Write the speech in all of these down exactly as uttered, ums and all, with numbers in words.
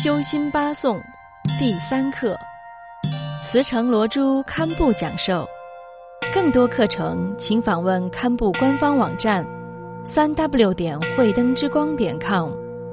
修心八颂第三课，慈诚罗珠堪布讲授。更多课程请访问堪布官方网站三 w 点慧灯之光点 com。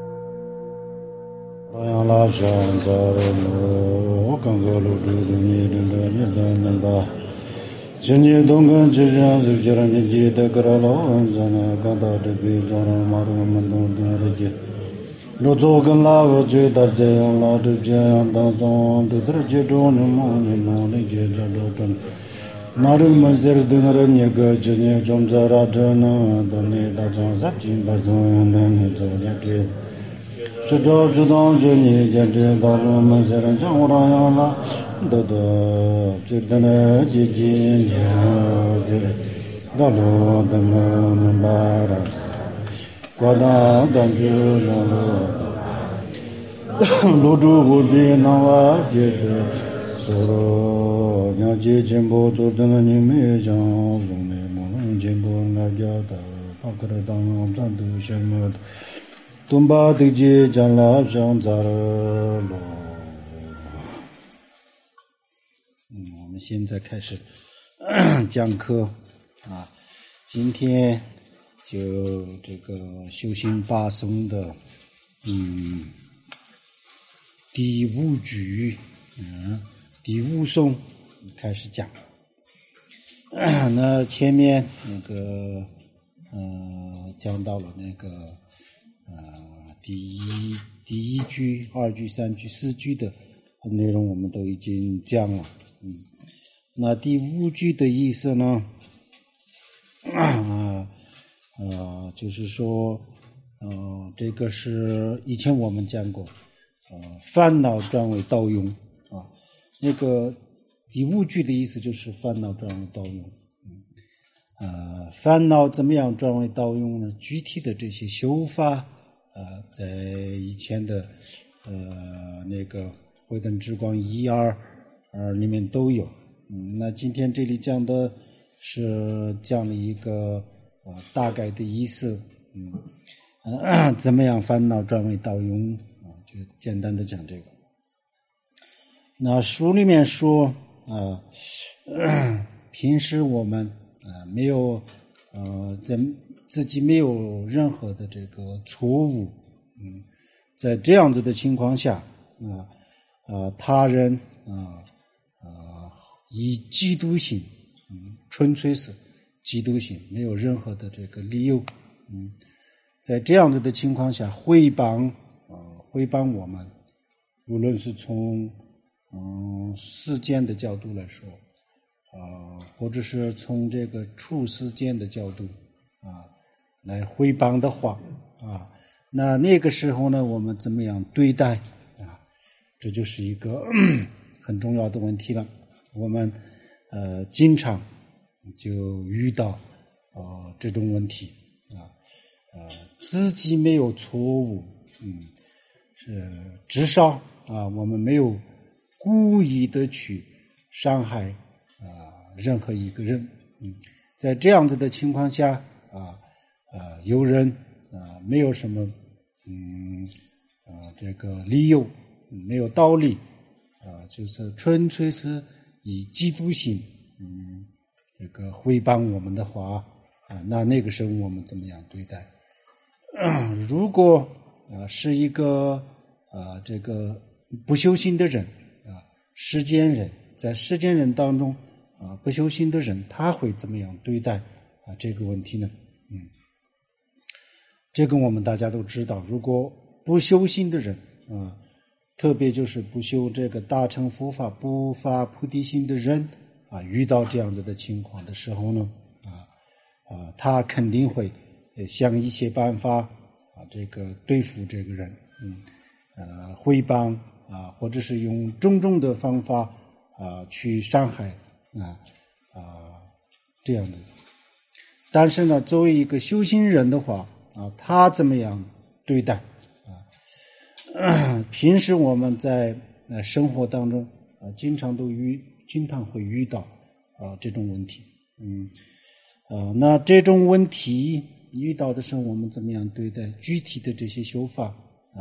真你东根之上是叫人记得个老人家呢，刚到这边早上马路们都都的接，路走跟老个觉得这样老的这样当中，都得接中的么你么的接着都真，马路们是的那人一个今年种在那这呢，到你大庄三斤大庄样的你走下去。这招知道这你见这道路们是人像我那样了，得得这的呢姐姐你这道路的么能把它挂到当主上路，路主不必那我觉得说了，让姐姐不做的你没讲，用的么能进步那家的，把个的当咱都什么的。东巴的街将来上在了。嗯，我们现在开始讲课啊。今天就这个修行八颂的嗯第五句，嗯，第五颂开始讲。那前面那个呃讲到了那个。呃，第一第一句、二句、三句、四句的内容我们都已经讲了。嗯，那第五句的意思呢？啊呃，就是说，呃，这个是以前我们讲过，呃，烦恼转为道用啊。那个第五句的意思就是烦恼转为道用。嗯，呃，烦恼怎么样转为道用呢？具体的这些修法。呃，在以前的呃那个慧灯之光一二二里面都有。嗯，那今天这里讲的是讲了一个呃大概的意思。嗯，呃、怎么样烦恼转为道用啊？就简单的讲这个。那书里面说啊、呃，平时我们啊、呃、没有呃在。自己没有任何的这个错误，嗯，在这样子的情况下，啊啊，他人啊啊以嫉妒心，嗯，纯粹是嫉妒心，没有任何的这个理由，嗯，在这样子的情况下，诽谤啊诽谤我们，无论是从嗯世间的角度来说，啊，或者是从这个处世间的角度啊。来诽谤的话啊，那那个时候呢，我们怎么样对待啊？这就是一个很重要的问题了。我们呃经常就遇到呃这种问题啊，呃自己没有错误，嗯，是至少啊我们没有故意的去伤害啊任何一个人，嗯，在这样子的情况下啊。啊、呃，有人啊、呃，没有什么，嗯，啊、呃，这个理由，没有道理，啊、呃，就是纯粹是以嫉妒心，嗯，这个诽谤我们的话，啊、呃，那那个时候我们怎么样对待？呃、如果啊、呃、是一个啊、呃、这个不修心的人啊、呃，世间人，在世间人当中啊、呃、不修心的人，他会怎么样对待啊、呃、这个问题呢？嗯。这个我们大家都知道，如果不修心的人啊，特别就是不修这个大乘佛法、不发菩提心的人啊，遇到这样子的情况的时候呢，啊啊，他肯定会想一些办法啊，这个对付这个人，嗯，呃，诽谤啊，或者是用种种的方法啊去伤害啊啊这样子。但是呢，作为一个修行人的话，啊，他怎么样对待啊？平时我们在呃生活当中啊，经常都遇，经常会遇到啊这种问题。嗯，啊，那这种问题遇到的时候，我们怎么样对待？具体的这些修法啊，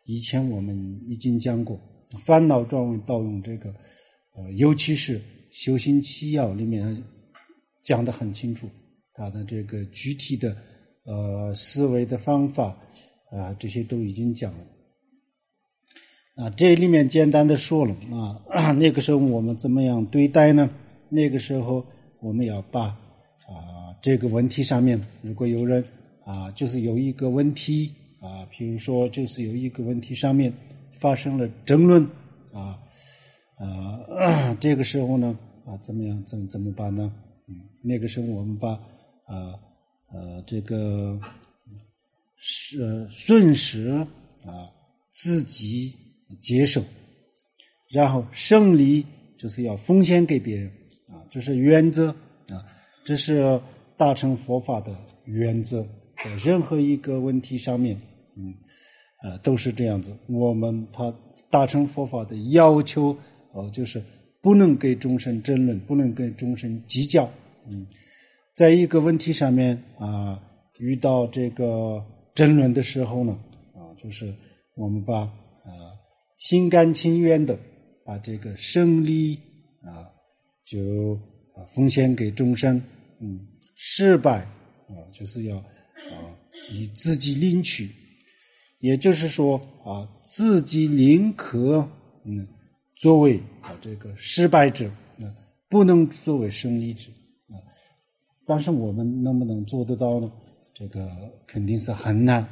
以前我们已经讲过，烦恼转为道用这个，呃，尤其是修行七要里面讲得很清楚，它的这个具体的呃思维的方法啊、呃，这些都已经讲了。啊，这里面简单的说了啊，那个时候我们怎么样对待呢？那个时候我们要把啊这个问题上面，如果有人啊就是有一个问题啊，比如说就是有一个问题上面发生了争论啊啊，这个时候呢啊怎么样怎怎么办呢？嗯，那个时候我们把啊呃这个是顺时啊自己接受，然后胜利就是要奉献给别人啊，这是原则啊，这是大乘佛法的原则，在任何一个问题上面，嗯，呃，都是这样子。我们他大乘佛法的要求，呃，就是不能给众生争论，不能跟众生计较，嗯，在一个问题上面啊，遇到这个争论的时候呢，啊，就是我们把啊。心甘情愿的把这个胜利啊，就啊奉献给众生，嗯，失败啊，就是要啊以自己领取，也就是说啊，自己宁可嗯作为啊这个失败者，啊，不能作为胜利者啊。但是我们能不能做得到呢？这个肯定是很难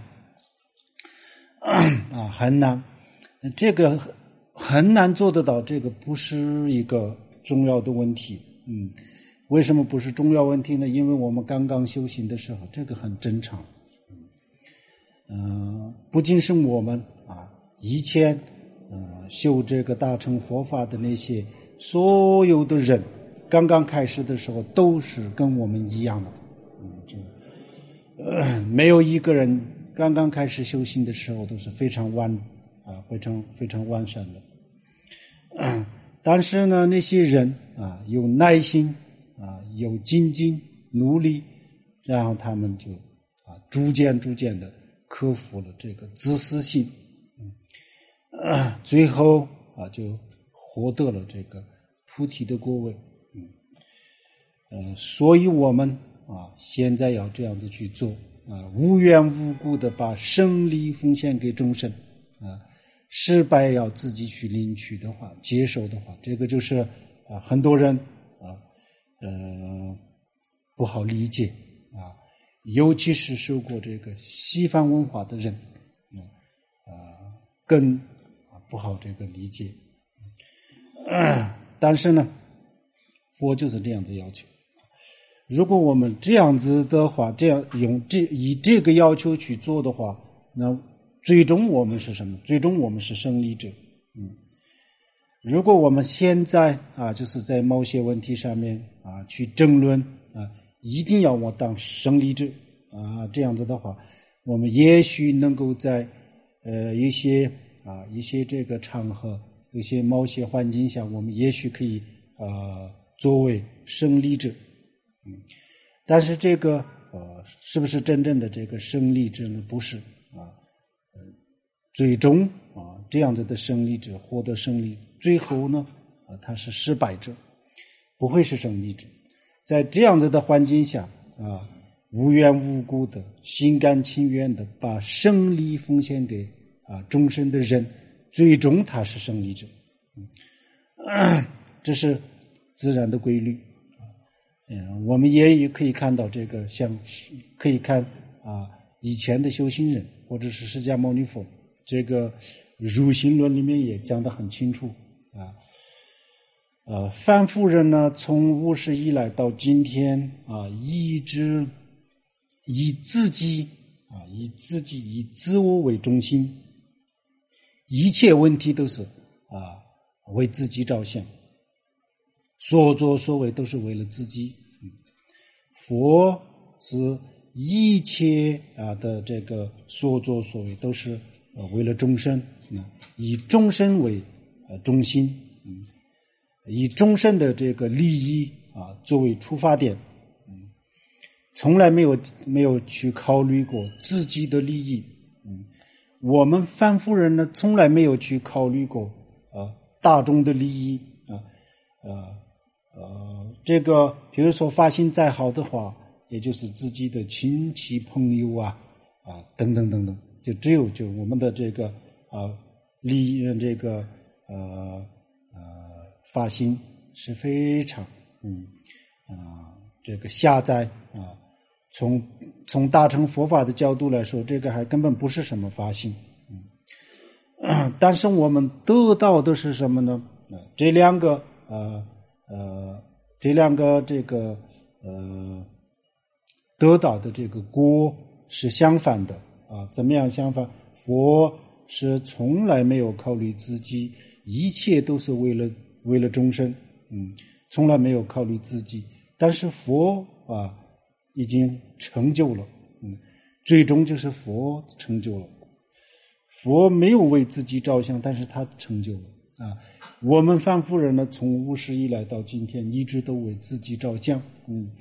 啊，很难。这个很难做得到，这个不是一个重要的问题。嗯，为什么不是重要问题呢？因为我们刚刚修行的时候，这个很正常。嗯、呃，不仅是我们啊，以前呃修这个大乘佛法的那些所有的人，刚刚开始的时候都是跟我们一样的。嗯，这个呃没有一个人刚刚开始修行的时候都是非常完。啊，非常非常完善的，啊，但是呢，那些人啊有耐心啊，有精进努力，然后他们就啊逐渐逐渐的克服了这个自私心，嗯，啊，最后啊就获得了这个菩提的果位，嗯，呃，所以我们啊现在要这样子去做啊，无缘无故的把胜利奉献给众生啊。失败要自己去领取的话，接受的话，这个就是啊，很多人啊，呃，不好理解啊，尤其是受过这个西方文化的人，啊，更不好这个理解。呃、但是呢，佛就是这样子要求。如果我们这样子的话，这样用这以这个要求去做的话，那最终我们是什么？最终我们是胜利者。嗯，如果我们现在啊，就是在某些问题上面啊去争论啊，一定要我当胜利者啊，这样子的话，我们也许能够在呃一些啊一些这个场合，有些某些环境下，我们也许可以啊作为胜利者。嗯，但是这个呃是不是真正的这个胜利者呢？不是啊。最终啊，这样子的胜利者获得胜利，最后呢，啊，他是失败者，不会是胜利者。在这样子的环境下啊，无缘无故的、心甘情愿的把胜利奉献给啊众生的人，最终他是胜利者。嗯，这是自然的规律。嗯，我们也可以看到这个，像可以看啊以前的修行人，或者是释迦牟尼佛。这个入心论里面也讲得很清楚啊，呃，凡夫人呢，从无始以来到今天啊，一直以自己啊，以自己以自我为中心，一切问题都是啊为自己着想，所作所为都是为了自己。嗯，佛是一切啊的这个所作所为都是。呃，为了众生，啊，以众生为呃中心，嗯，以众生的这个利益啊作为出发点，嗯，从来没有没有去考虑过自己的利益，嗯， 我们凡夫人呢，从来没有去考虑过啊大众的利益啊，呃呃，这个比如说发心再好的话，也就是自己的亲戚朋友啊啊等等等等，就只有就我们的这个啊利益这个呃呃发心是非常嗯啊这个下载啊。从从大乘佛法的角度来说，这个还根本不是什么发心，嗯，但是我们得到的是什么呢？这两个呃呃，这两个这个呃得到的这个果是相反的啊。怎么样相反？佛是从来没有考虑自己，一切都是为了为了众生，嗯，从来没有考虑自己。但是佛啊。已经成就了，嗯，最终就是佛成就了。佛没有为自己着想，但是他成就了啊。我们凡夫人呢，从无始以来到今天，一直都为自己着想，嗯，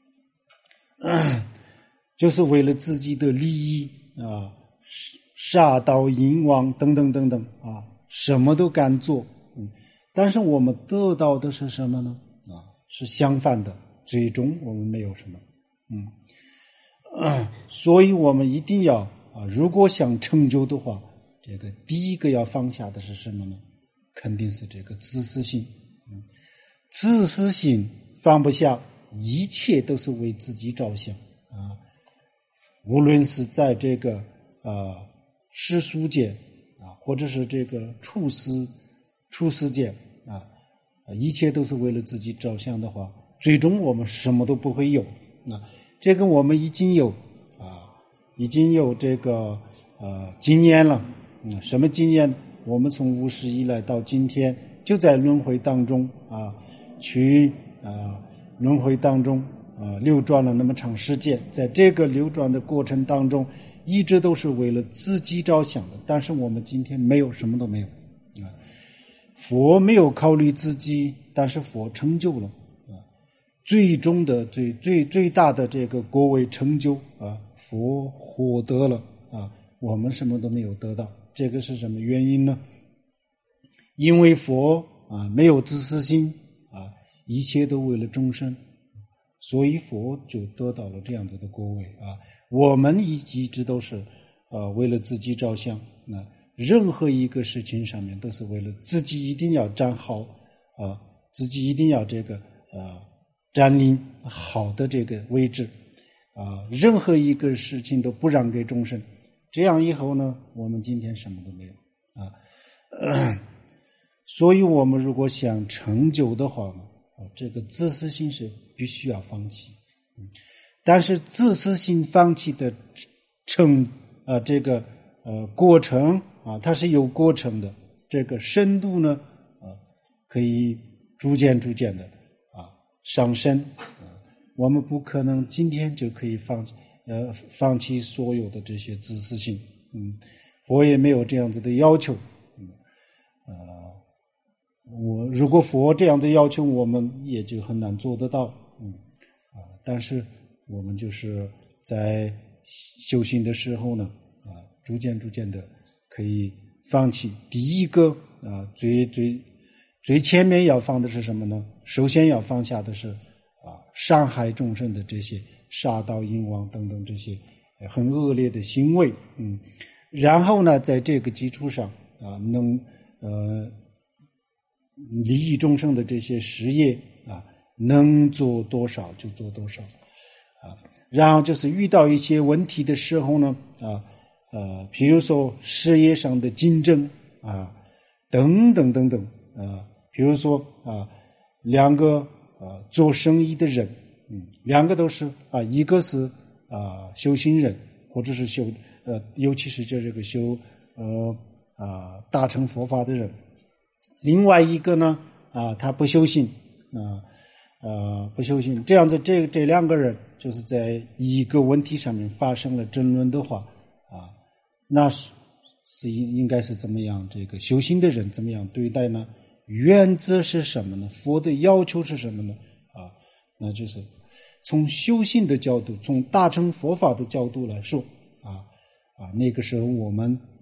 就是为了自己的利益啊，杀盗淫妄等等等等啊，什么都敢做，嗯。但是我们得到的是什么呢？啊，是相反的，最终我们没有什么。嗯、呃，所以我们一定要啊，如果想成就的话，这个第一个要放下的是什么呢？肯定是这个自私心。嗯，自私心放不下，一切都是为自己着想啊。无论是在这个啊世俗界啊，或者是这个处世处世界啊，一切都是为了自己着想的话，最终我们什么都不会有。那这个我们已经有啊，已经有这个呃经验了。嗯，什么经验？我们从无始以来到今天，就在轮回当中啊，去啊轮回当中啊流转了那么长时间，在这个流转的过程当中，一直都是为了自己着想的。但是我们今天没有，什么都没有啊。佛没有考虑自己，但是佛成就了。最终的最最最大的这个果位成就啊，佛获得了啊，我们什么都没有得到，这个是什么原因呢？因为佛啊没有自私心啊，一切都为了众生，所以佛就得到了这样子的果位啊。我们一一直都是啊为了自己着想，那任何一个事情上面都是为了自己一定要站好啊，自己一定要这个啊。占领好的这个位置啊，任何一个事情都不让给众生，这样以后呢，我们今天什么都没有啊。呃、所以我们如果想成就的话呢，啊，这个自私心是必须要放弃。嗯，但是自私心放弃的成啊这个呃过程啊，它是有过程的，这个深度呢啊可以逐渐逐渐的。上升，我们不可能今天就可以放呃放弃所有的这些自私性，嗯，佛也没有这样子的要求，嗯，呃，我如果佛这样子要求，我们也就很难做得到，嗯，啊，但是我们就是在修行的时候呢，啊，逐渐逐渐的可以放弃。第一个啊，最最。最前面要放的是什么呢？首先要放下的是啊，伤害众生的这些杀盗淫妄等等这些很恶劣的行为，嗯，然后呢，在这个基础上啊，能呃利益众生的这些事业啊，能做多少就做多少啊。然后就是遇到一些问题的时候呢，啊呃，比如说事业上的竞争啊，等等等等啊。比如说啊，两个啊做生意的人，嗯，两个都是啊，一个是啊修行人，或者是修呃，尤其是就这个修呃啊大乘佛法的人，另外一个呢啊他不修行啊呃不修行，这样子这这两个人就是在一个问题上面发生了争论的话啊，那是是应应该是怎么样？这个修行的人怎么样对待呢？原则是什么呢？佛的要求是什么呢？啊，那就是从修行的角度，从大乘佛法的角度来说，啊啊，那个时候我们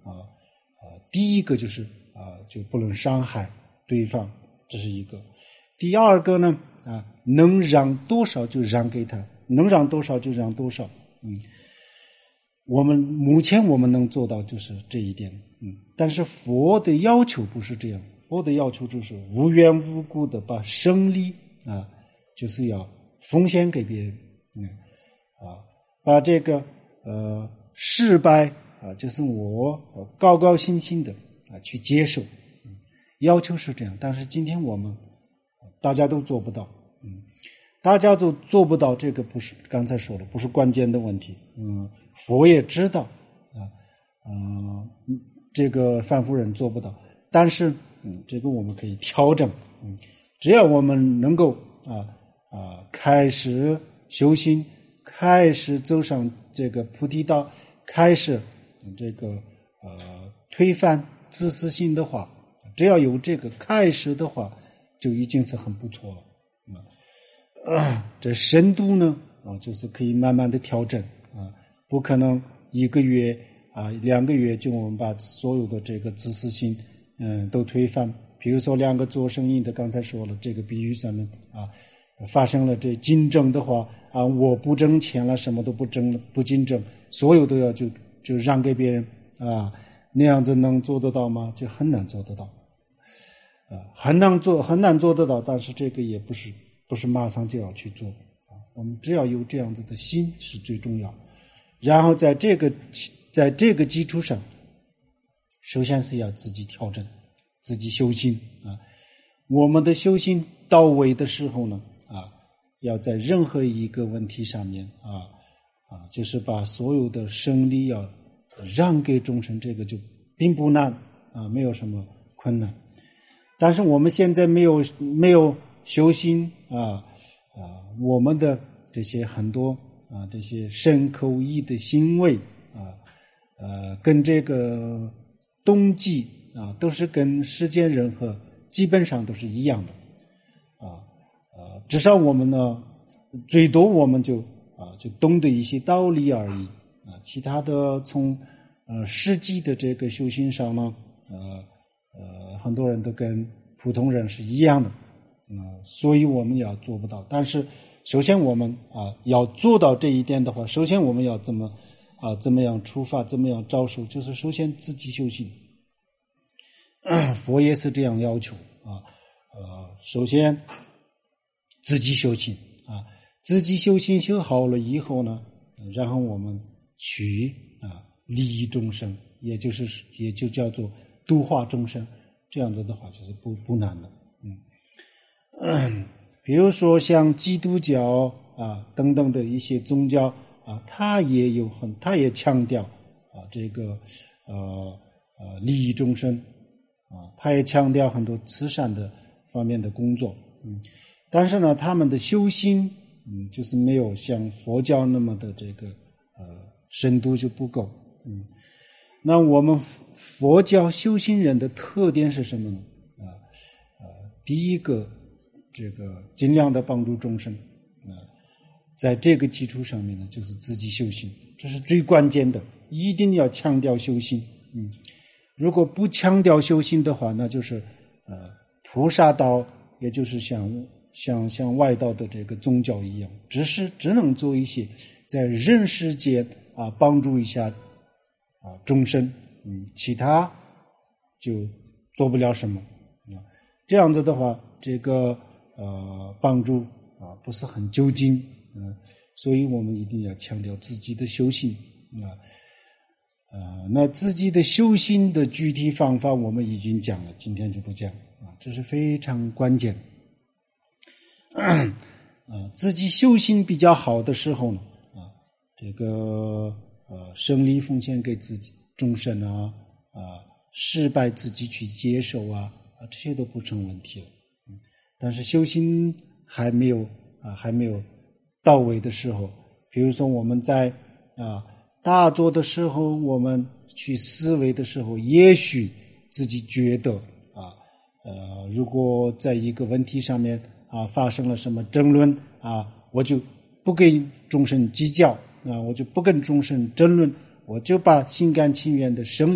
啊啊，第一个就是啊，就不能伤害对方，这是一个。第二个呢啊，能让多少就让给他，能让多少就让多少。嗯，我们目前我们能做到就是这一点。嗯，但是佛的要求不是这样，佛的要求就是无缘无故的把胜利啊，就是要奉献给别人。嗯啊，把这个呃失败啊，就是我高高兴兴的啊去接受。嗯，要求是这样，但是今天我们大家都做不到。嗯，大家都做不到，这个不是刚才说了，不是关键的问题。嗯，佛也知道啊，嗯、呃，这个范夫人做不到，但是嗯，这个我们可以调整。嗯，只要我们能够啊啊开始修心，开始走上这个菩提道，开始这个呃推翻自私心的话，只要有这个开始的话，就已经是很不错了。啊，这深度呢啊，就是可以慢慢的调整啊，不可能一个月啊两个月就我们把所有的这个自私心嗯都推翻。比如说两个做生意的，刚才说了这个比喻上面啊，发生了这竞争的话啊，我不挣钱了，什么都不挣了，不竞争，所有都要就就让给别人啊，那样子能做得到吗？就很难做得到啊，很难做很难做得到，但是这个也不是。不是马上就要去做啊，我们只要有这样子的心是最重要。然后在这个在这个基础上，首先是要自己调整，自己修心啊。我们的修心到位的时候呢，啊，要在任何一个问题上面啊啊，就是把所有的胜利要让给众生，这个就并不难啊，没有什么困难。但是我们现在没有没有。修心啊啊，我们的这些很多啊这些身口意的行为啊呃，跟这个动机啊都是跟世间人和基本上都是一样的啊啊，至少我们呢最多我们就啊就懂得一些道理而已啊，其他的从呃实际的这个修行上呢呃呃很多人都跟普通人是一样的。嗯，所以我们要做不到。但是，首先我们啊要做到这一点的话，首先我们要怎么啊怎么样出发，怎么样着手，就是首先自己修行。佛也是这样要求啊，呃，首先自己修行啊，自己修行修好了以后呢，然后我们去啊利益众生，也就是也就叫做度化众生，这样子的话就是不不难的。嗯。嗯，比如说像基督教啊等等的一些宗教啊，它也有很，它也强调啊这个呃呃利益众生啊，它也强调很多慈善的方面的工作。嗯，但是呢，他们的修心嗯就是没有像佛教那么的这个呃深度就不够。嗯，那我们佛教修行人的特点是什么呢？啊呃，第一个。这个尽量的帮助众生啊，在这个基础上面呢，就是自己修行，这是最关键的，一定要强调修行。嗯，如果不强调修行的话，那就是呃菩萨道，也就是像像像外道的这个宗教一样，只是只能做一些在人世间啊帮助一下啊众生，嗯，其他就做不了什么啊。这样子的话，这个。呃，帮助啊不是很究竟，嗯、呃，所以我们一定要强调自己的修行啊，呃，那自己的修行的具体方法我们已经讲了，今天就不讲啊，这是非常关键。啊，自己修行比较好的时候呢，啊，这个呃，胜利奉献给自己众生啊，啊，失败自己去接受啊，啊，这些都不成问题了。但是修行还没有啊，还没有到位的时候，比如说我们在啊大做的时候，我们去思维的时候，也许自己觉得啊，呃，如果在一个问题上面啊发生了什么争论啊，我就不跟众生计较啊，我就不跟众生争论，我就把心甘情愿的胜利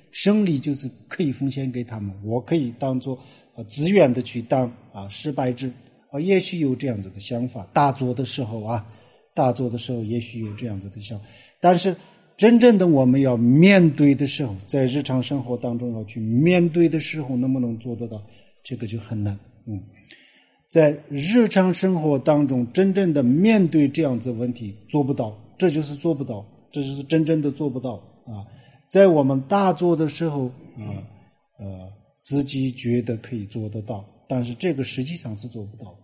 胜利就是可以奉献给他们，我可以当做呃自愿的去当啊失败者啊，也许有这样子的想法，大做的时候啊，大做的时候也许有这样子的想法，但是真正的我们要面对的时候，在日常生活当中要去面对的时候，能不能做得到，这个就很难。嗯，在日常生活当中真正的面对这样子问题做不到，这就是做不到，这就是真正的做不到啊。在我们大做的时候啊，呃，自己觉得可以做得到，但是这个实际上是做不到。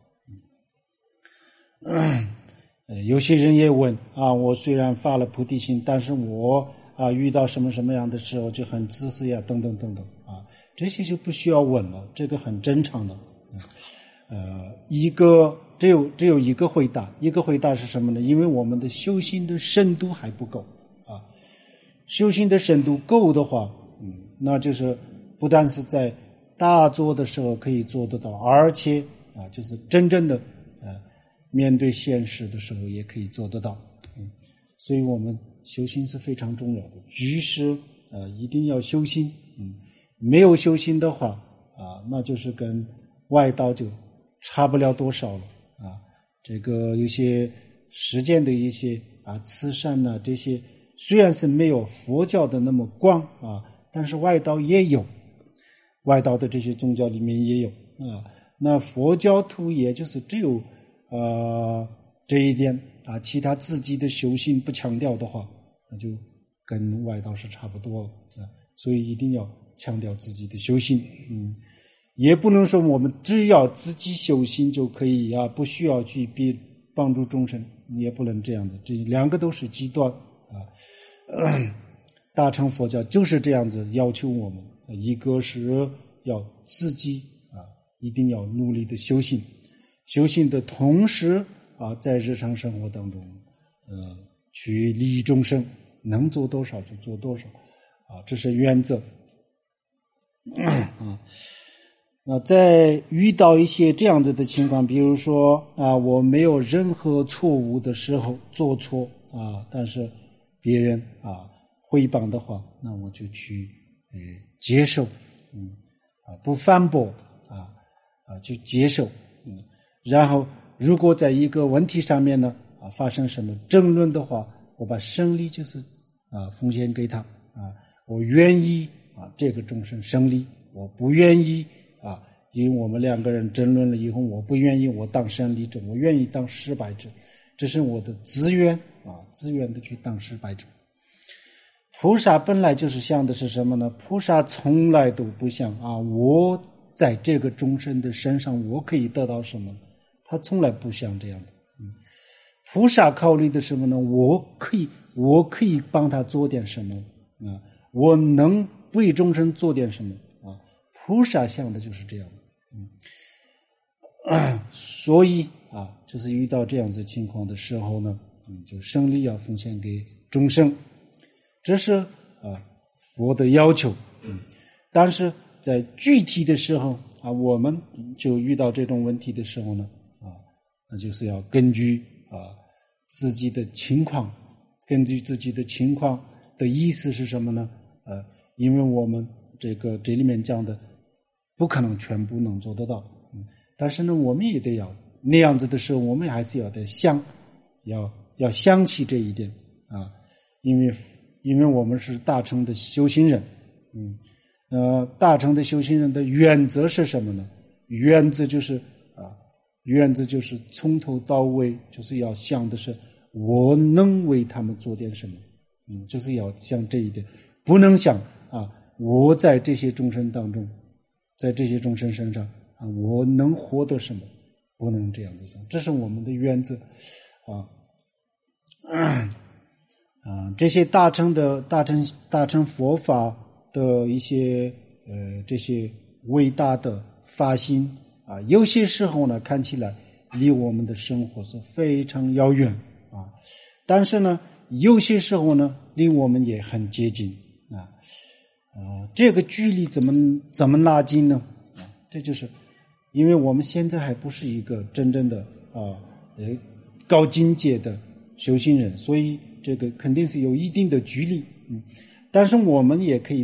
嗯呃，有些人也问啊，我虽然发了菩提心，但是我啊遇到什么什么样的时候就很自私呀，等等等等啊，这些就不需要问了，这个很正常的。呃，一个只有只有一个回答，一个回答是什么呢？因为我们的修行的深度还不够啊，修行的深度够的话，嗯，那就是不但是在大做的时候可以做得到，而且啊，就是真正的呃。面对现实的时候也可以做得到。嗯，所以我们修心是非常重要的，居士呃一定要修心。嗯，没有修心的话啊，那就是跟外道就差不了多少了啊。这个有些实践的一些啊慈善呐、啊、这些，虽然是没有佛教的那么广啊，但是外道也有，外道的这些宗教里面也有啊。那佛教徒也就是只有呃，这一点啊，其他自己的修行不强调的话，那就跟外道是差不多了啊。所以一定要强调自己的修行，嗯，也不能说我们只要自己修行就可以啊，不需要去别帮助众生，也不能这样的，这两个都是极端啊。大乘佛教就是这样子要求我们，一个是要自己啊，一定要努力的修行。修行的同时啊，在日常生活当中，呃，去利益众生，能做多少就做多少，啊，这是原则。啊，那在遇到一些这样子的情况，比如说啊，我没有任何错误的时候做错啊，但是别人啊诽谤的话，那我就去呃接受，嗯，啊，不反驳啊啊，去接受，嗯。然后，如果在一个问题上面呢，啊，发生什么争论的话，我把胜利就是啊奉献给他啊，我愿意啊这个众生胜利，我不愿意啊，因为我们两个人争论了以后，我不愿意我当胜利者，我愿意当失败者，这是我的自愿啊，自愿的去当失败者。菩萨本来就是想的是什么呢？菩萨从来都不想啊，我在这个众生的身上我可以得到什么。他从来不像这样的，嗯，菩萨考虑的什么呢？我可以，我可以帮他做点什么啊？我能为众生做点什么啊？菩萨想的就是这样的，嗯，啊，所以啊，就是遇到这样子情况的时候呢，嗯，就胜利要奉献给众生，这是啊佛的要求，嗯，但是在具体的时候啊，我们就遇到这种问题的时候呢。那就是要根据啊自己的情况，根据自己的情况的意思是什么呢？呃，因为我们这个这里面讲的不可能全部能做得到，嗯，但是呢，我们也得要那样子的时候，我们还是要得想，要要想起这一点啊，因为因为我们是大乘的修行人，嗯，呃，大乘的修行人的原则是什么呢？原则就是啊。原则就是从头到尾就是要想的是我能为他们做点什么，嗯，就是要想这一点，不能想啊我在这些众生当中，在这些众生身上啊我能获得什么，不能这样子想，这是我们的原则啊。啊，这些大乘的大乘大乘佛法的一些呃这些伟大的发心。啊，有些时候呢，看起来离我们的生活是非常遥远啊，但是呢，有些时候呢，离我们也很接近啊。啊，这个距离怎么怎么拉近呢？啊，这就是因为我们现在还不是一个真正的啊呃高境界的修行人，所以这个肯定是有一定的距离。嗯，但是我们也可以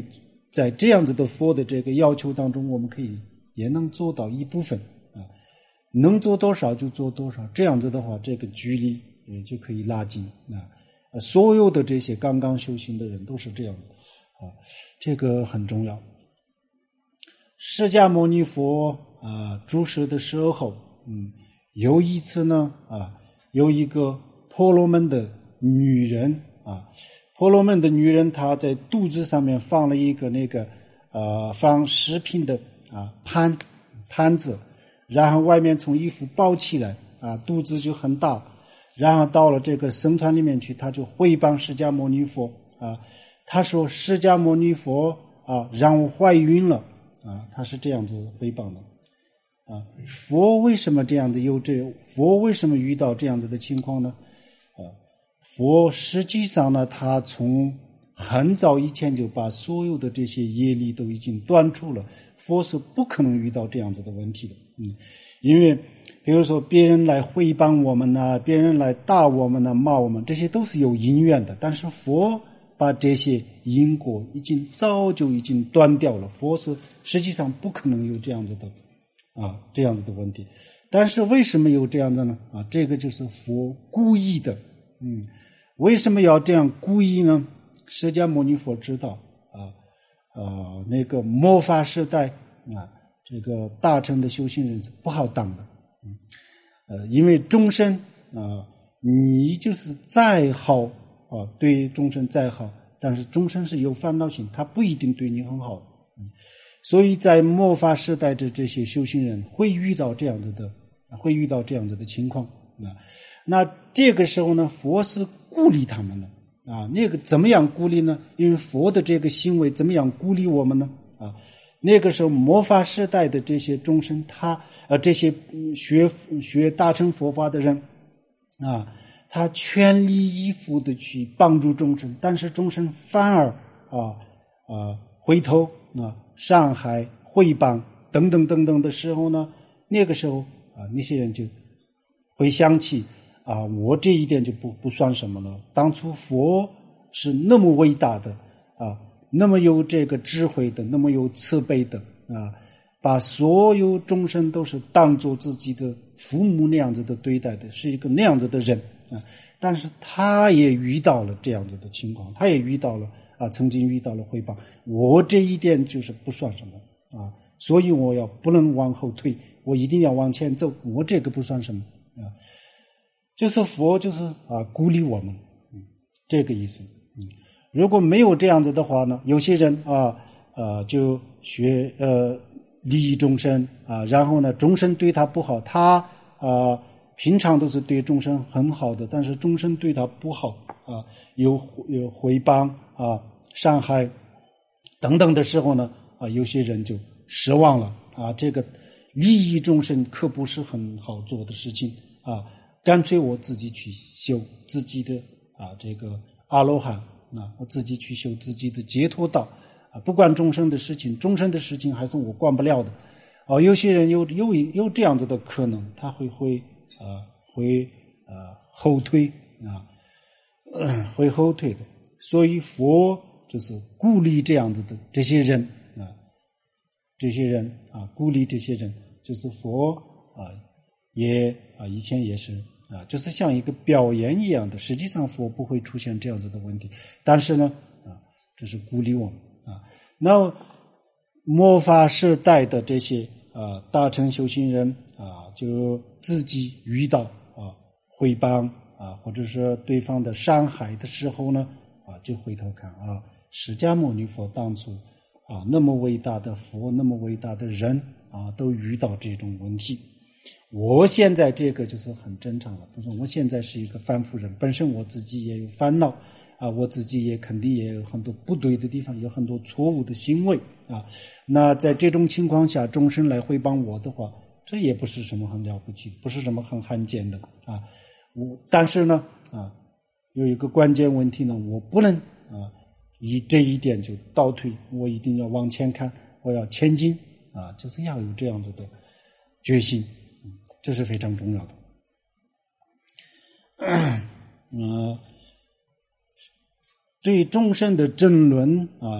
在这样子的佛的这个要求当中，我们可以也能做到一部分啊，能做多少就做多少，这样子的话，这个距离也就可以拉近啊。所有的这些刚刚修行的人都是这样的啊，这个很重要。释迦牟尼佛啊住世的时候，嗯，有一次呢啊，有一个婆罗门的女人啊，婆罗门的女人她在肚子上面放了一个那个呃放食品的啊盘盘子，然后外面从衣服包起来啊，肚子就很大，然后到了这个僧团里面去，他就回谤释迦牟尼佛啊，他说释迦牟尼佛啊让我怀孕了啊，他是这样子回谤的啊。佛为什么这样子有这佛为什么遇到这样子的情况呢？啊，佛实际上呢，他从很早以前就把所有的这些业力都已经断除了，佛是不可能遇到这样子的问题的。嗯，因为比如说别人来诽谤我们呢，别人来打我们呢，骂我们，这些都是有因缘的，但是佛把这些因果已经早就已经断掉了，佛是实际上不可能有这样子的啊这样子的问题。但是为什么有这样子呢？啊，这个就是佛故意的。嗯，为什么要这样故意呢？释迦牟尼佛知道啊，呃，那个末法时代啊，这个大乘的修行人是不好当的。嗯，呃，因为众生啊，你就是再好啊，对众生再好，但是众生是有烦恼心，他不一定对你很好。嗯，所以在末法时代的这些修行人会遇到这样子的，会遇到这样子的情况啊。那这个时候呢，佛是鼓励他们的啊。那个怎么样鼓励呢？因为佛的这个行为怎么样鼓励我们呢？啊，那个时候末法时代的这些众生，他呃这些学学大乘佛法的人啊，他全力以赴的去帮助众生，但是众生反而啊啊回头啊伤害毁谤等等等等的时候呢，那个时候啊那些人就会想起啊，我这一点就不不算什么了。当初佛是那么伟大的啊，那么有这个智慧的，那么有慈悲的啊，把所有众生都是当作自己的父母那样子的对待的，是一个那样子的人啊。但是他也遇到了这样子的情况，他也遇到了啊，曾经遇到了诽谤。我这一点就是不算什么啊，所以我要不能往后退，我一定要往前走，我这个不算什么啊。就是佛就是啊鼓励我们，嗯，这个意思。嗯，如果没有这样子的话呢，有些人啊呃就学呃利益众生啊，然后呢众生对他不好，他啊平常都是对众生很好的，但是众生对他不好啊，有有诽谤啊、伤害等等的时候呢啊，有些人就失望了啊，这个利益众生可不是很好做的事情啊。干脆我自己去修自己的啊这个阿罗汉啊，我自己去修自己的解脱道啊，不管众生的事情，众生的事情还是我管不了的啊。有些人有有有这样子的可能，他会会啊会啊后退啊、呃、会后退的。所以佛就是鼓励这样子的这些人啊，这些人啊鼓励这些人，就是佛啊也啊以前也是。啊，就是像一个表演一样的，实际上佛不会出现这样子的问题，但是呢，啊，这是鼓励我们啊。那末法时代的这些啊大乘修行人啊，就自己遇到啊诽谤啊，或者是对方的伤害的时候呢，啊，就回头看啊，释迦牟尼佛当初啊那么伟大的佛，那么伟大的人啊，都遇到这种问题。我现在这个就是很正常了，比如说我现在是一个凡夫人，本身我自己也有烦恼啊，我自己也肯定也有很多不对的地方，有很多错误的行为啊。那在这种情况下，众生来诽谤我的话，这也不是什么很了不起，不是什么很罕见的啊。我但是呢啊，有一个关键问题呢，我不能啊以这一点就倒退，我一定要往前看，我要前进啊，就是要有这样子的决心。这是非常重要的。呃，对众生的争论啊，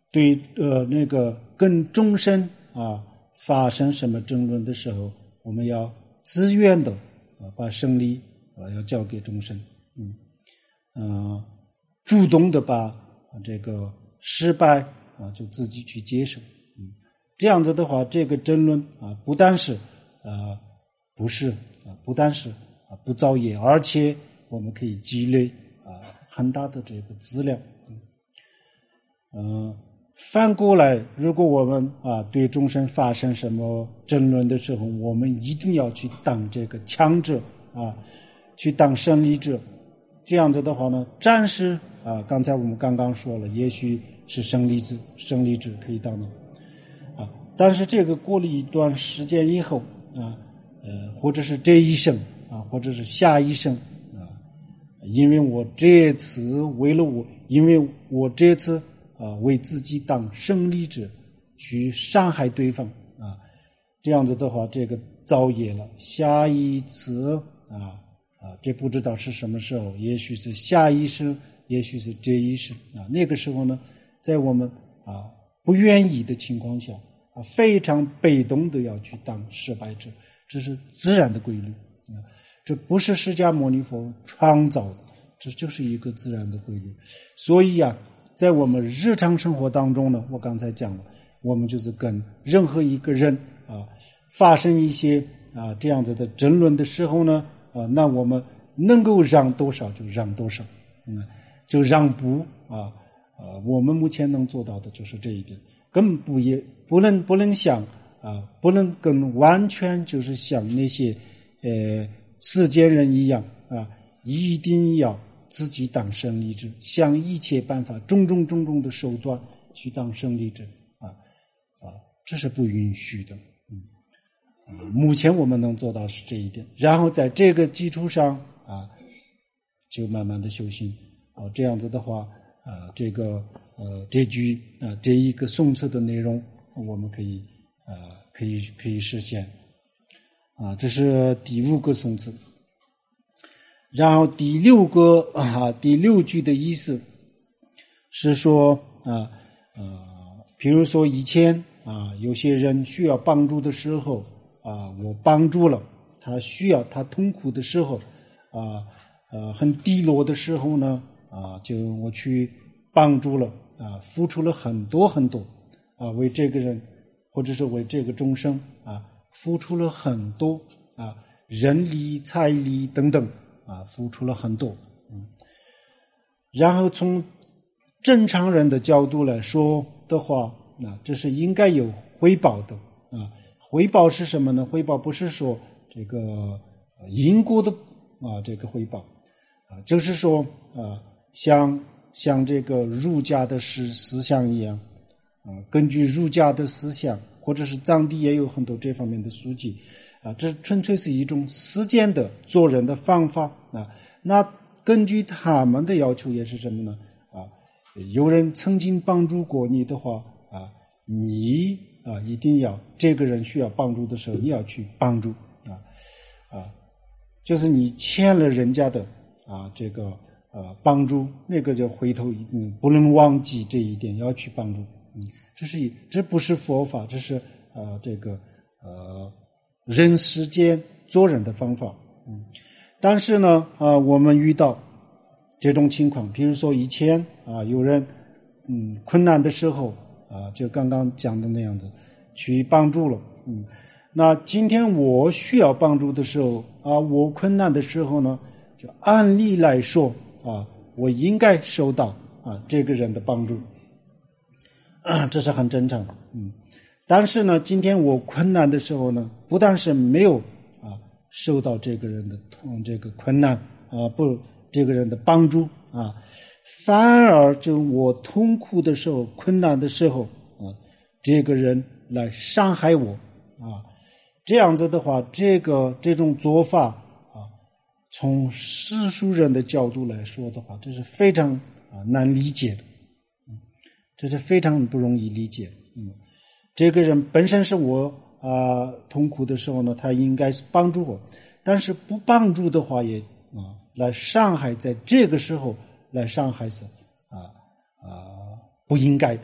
对呃那个跟众生啊发生什么争论的时候，我们要自愿的啊把胜利啊要交给众生，嗯呃主动的把这个失败啊就自己去接受，嗯这样子的话，这个争论啊不但是啊不是啊不但是啊不造业，而且我们可以积累啊很大的这个资料，嗯。呃反过来，如果我们啊对众生发生什么争论的时候，我们一定要去当这个强者啊，去当胜利者。这样子的话呢，暂时啊，刚才我们刚刚说了，也许是胜利者，胜利者可以当的啊，但是这个过了一段时间以后啊，呃，或者是这一生啊，或者是下一生啊，因为我这次为了我，因为我这次。啊，为自己当胜利者去伤害对方啊，这样子的话，这个造业了。下一次啊啊，这不知道是什么时候，也许是下一世，也许是这一世啊。那个时候呢，在我们啊不愿意的情况下啊，非常被动的要去当失败者，这是自然的规律啊，这不是释迦牟尼佛创造的，这就是一个自然的规律。所以啊。在我们日常生活当中呢，我刚才讲了，我们就是跟任何一个人啊发生一些啊这样子的争论的时候呢，啊，那我们能够让多少就让多少，嗯，就让步啊啊，我们目前能做到的就是这一点，根本不也不能不能想啊，不能跟完全就是像那些呃世间人一样啊，一定要。自己当胜利者，想一切办法、种种种种的手段去当胜利者啊啊，这是不允许的。嗯，嗯目前我们能做到是这一点，然后在这个基础上啊，就慢慢的修行啊，这样子的话啊，这个呃这句啊这一个诵词的内容，我们可以啊可以可以实现啊，这是第五个诵词。然后第六个啊，第六句的意思是说啊呃，比如说以前啊，有些人需要帮助的时候啊，我帮助了他，需要他痛苦的时候啊，呃，很低落的时候呢啊，就我去帮助了啊，付出了很多很多啊，为这个人或者是为这个众生啊，付出了很多啊，人力、财力等等。啊，付出了很多，嗯，然后从正常人的角度来说的话，那这是应该有回报的啊。回报是什么呢？回报不是说这个因果的啊，这个回报啊，就是说啊，像像这个儒家的思思想一样啊，根据儒家的思想，或者是藏地也有很多这方面的书籍。啊，这纯粹是一种实践的做人的方法啊。那根据他们的要求也是什么呢？啊，有人曾经帮助过你的话啊，你啊一定要这个人需要帮助的时候，你要去帮助啊啊，就是你欠了人家的啊这个呃帮助，那个就回头一定不能忘记这一点，要去帮助。嗯，这是这不是佛法，这是呃这个呃。人世间做人的方法，嗯，但是呢，啊，我们遇到这种情况，比如说以前啊，有人嗯困难的时候啊，就刚刚讲的那样子，去帮助了，嗯，那今天我需要帮助的时候啊，我困难的时候呢，就按理来说啊，我应该受到啊这个人的帮助，啊，这是很正常的，嗯。但是呢，今天我困难的时候呢，不但是没有啊受到这个人的痛这个困难啊不这个人的帮助啊，反而就我痛苦的时候、困难的时候啊，这个人来伤害我啊，这样子的话，这个这种做法啊，从世俗人的角度来说的话，这是非常啊难理解的，嗯，这是非常不容易理解，嗯。这个人本身是我啊、呃、痛苦的时候呢，他应该是帮助我，但是不帮助的话也啊来伤害，在这个时候来伤害是啊啊不应该的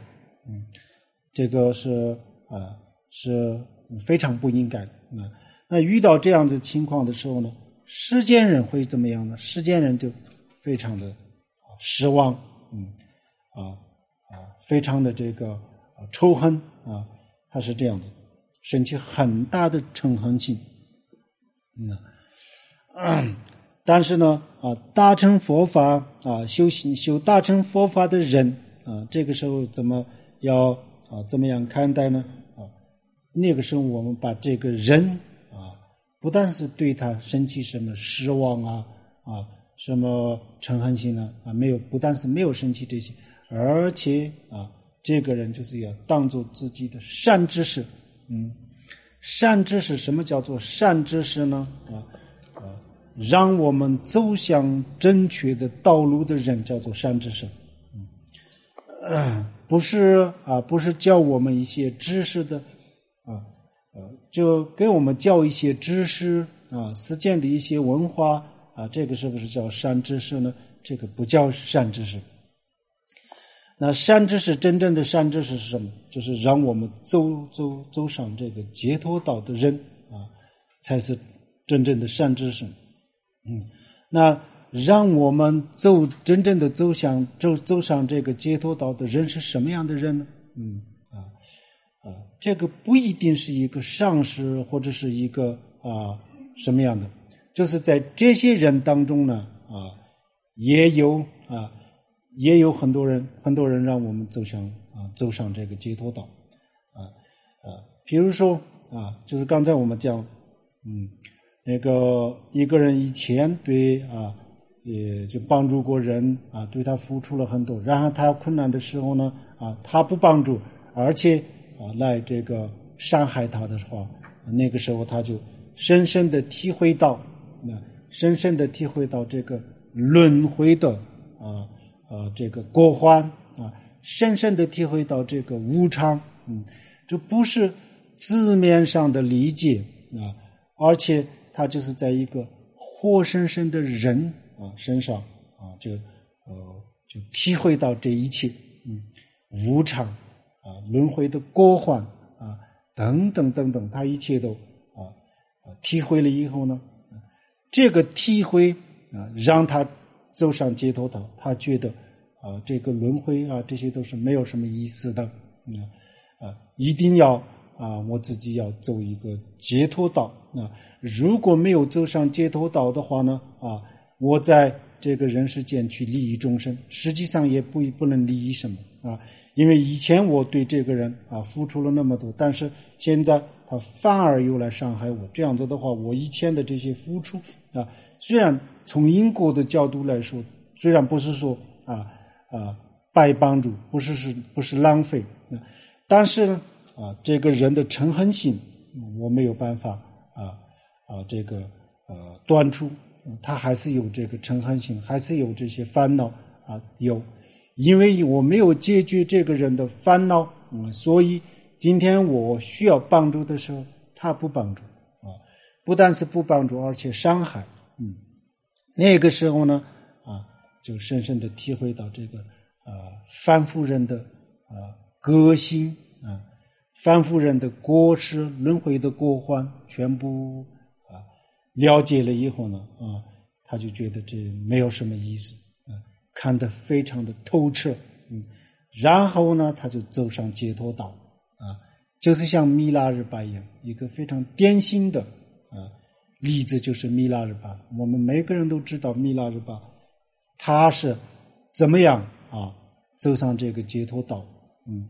嗯，这个是啊是非常不应该的啊。那遇到这样子情况的时候呢，世间人会怎么样呢？世间人就非常的失望，嗯啊啊，非常的这个仇恨啊，他是这样子，生起很大的嗔恨心。嗯，嗯但是呢啊，大乘佛法啊，修行修大乘佛法的人啊，这个时候怎么要啊怎么样看待呢？啊，那个时候我们把这个人啊，不但是对他生起什么失望啊啊，什么嗔恨心呢啊，没有，不但是没有生起这些，而且啊，这个人就是要当做自己的善知识。嗯，善知识，什么叫做善知识呢？啊啊，让我们走向正确的道路的人叫做善知识。嗯，呃、不是啊，不是教我们一些知识的啊，呃，就给我们教一些知识啊，实践的一些文化啊，这个是不是叫善知识呢？这个不叫善知识。那善知识，真正的善知识是什么？就是让我们走走走上这个解脱道的人啊，才是真正的善知识。嗯，那让我们走真正的走向走走上这个解脱道的人是什么样的人呢？嗯啊啊，这个不一定是一个上师或者是一个啊什么样的，就是在这些人当中呢啊，也有啊。也有很多人，很多人让我们走向啊，走上这个解脱道，啊啊，比如说啊，就是刚才我们讲，嗯，那个一个人以前对啊，也就帮助过人啊，对他付出了很多，然后他困难的时候呢，啊，他不帮助，而且啊来这个伤害他的话，那个时候他就深深的体会到，那深深的体会到这个轮回的啊。呃，这个过患啊，深深的体会到这个无常，嗯，这不是字面上的理解啊，而且他就是在一个活生生的人啊身上啊，就呃就体会到这一切，嗯，无常啊，轮回的过患啊，等等等等，他一切都啊啊体会了以后呢，这个体会啊，让他走上解脱道，他觉得啊，这个轮回啊，这些都是没有什么意思的，啊啊，一定要啊，我自己要走一个解脱道啊。如果没有走上解脱道的话呢，啊，我在这个人世间去利益众生，实际上也不不能利益什么啊，因为以前我对这个人啊付出了那么多，但是现在他反而又来伤害我，这样子的话，我以前的这些付出啊，虽然从因果的角度来说，虽然不是说啊啊白帮助，不是是不是浪费，啊，但是呢啊这个人的嗔恨心，我没有办法啊啊这个呃断除，他还是有这个嗔恨心，还是有这些烦恼啊有，因为我没有解决这个人的烦恼，嗯，所以今天我需要帮助的时候，他不帮助啊，不但是不帮助，而且伤害。嗯，那个时候呢，啊，就深深的体会到这个啊，凡夫人的啊个性啊，凡夫人的过失、轮回的过患，全部啊了解了以后呢，啊，他就觉得这没有什么意思，啊，看得非常的透彻，嗯，然后呢，他就走上解脱道，啊，就是像弥勒日巴一样，一个非常典型的啊。例子就是弥勒日巴，我们每个人都知道弥勒日巴他是怎么样啊走上这个解脱道，嗯，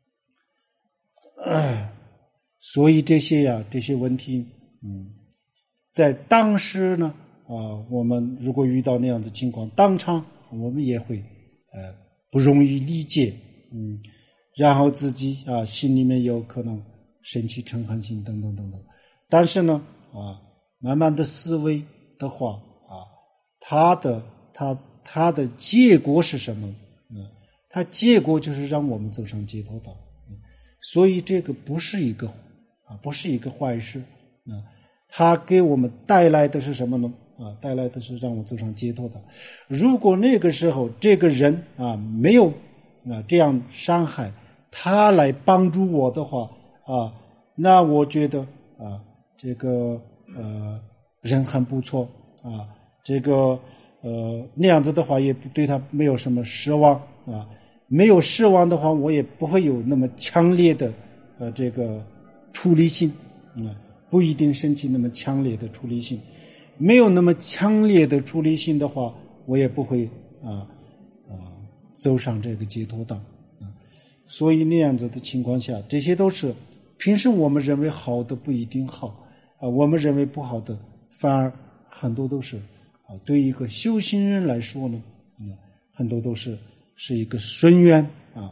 呃、所以这些呀这些问题，嗯，在当时呢啊，我们如果遇到那样子情况，当场我们也会呃不容易理解，嗯，然后自己啊心里面有可能生起嗔恨心等等等等，但是呢啊。慢慢的思维的话啊，它的它它的结果是什么？嗯，它结果就是让我们走上解脱道。嗯，所以这个不是一个啊，不是一个坏事啊。它给我们带来的是什么呢？啊，带来的是让我走上解脱道。如果那个时候这个人啊没有啊这样伤害他来帮助我的话啊，那我觉得啊，这个呃人很不错啊，这个呃那样子的话也对他没有什么失望啊，没有失望的话，我也不会有那么强烈的呃这个处理性啊，不一定生气那么强烈的处理性，没有那么强烈的处理性的话，我也不会啊啊走上这个解脱道啊。所以那样子的情况下，这些都是平时我们认为好的不一定好啊，我们认为不好的反而很多都是啊，对一个修行人来说呢，嗯，很多都是是一个深渊啊。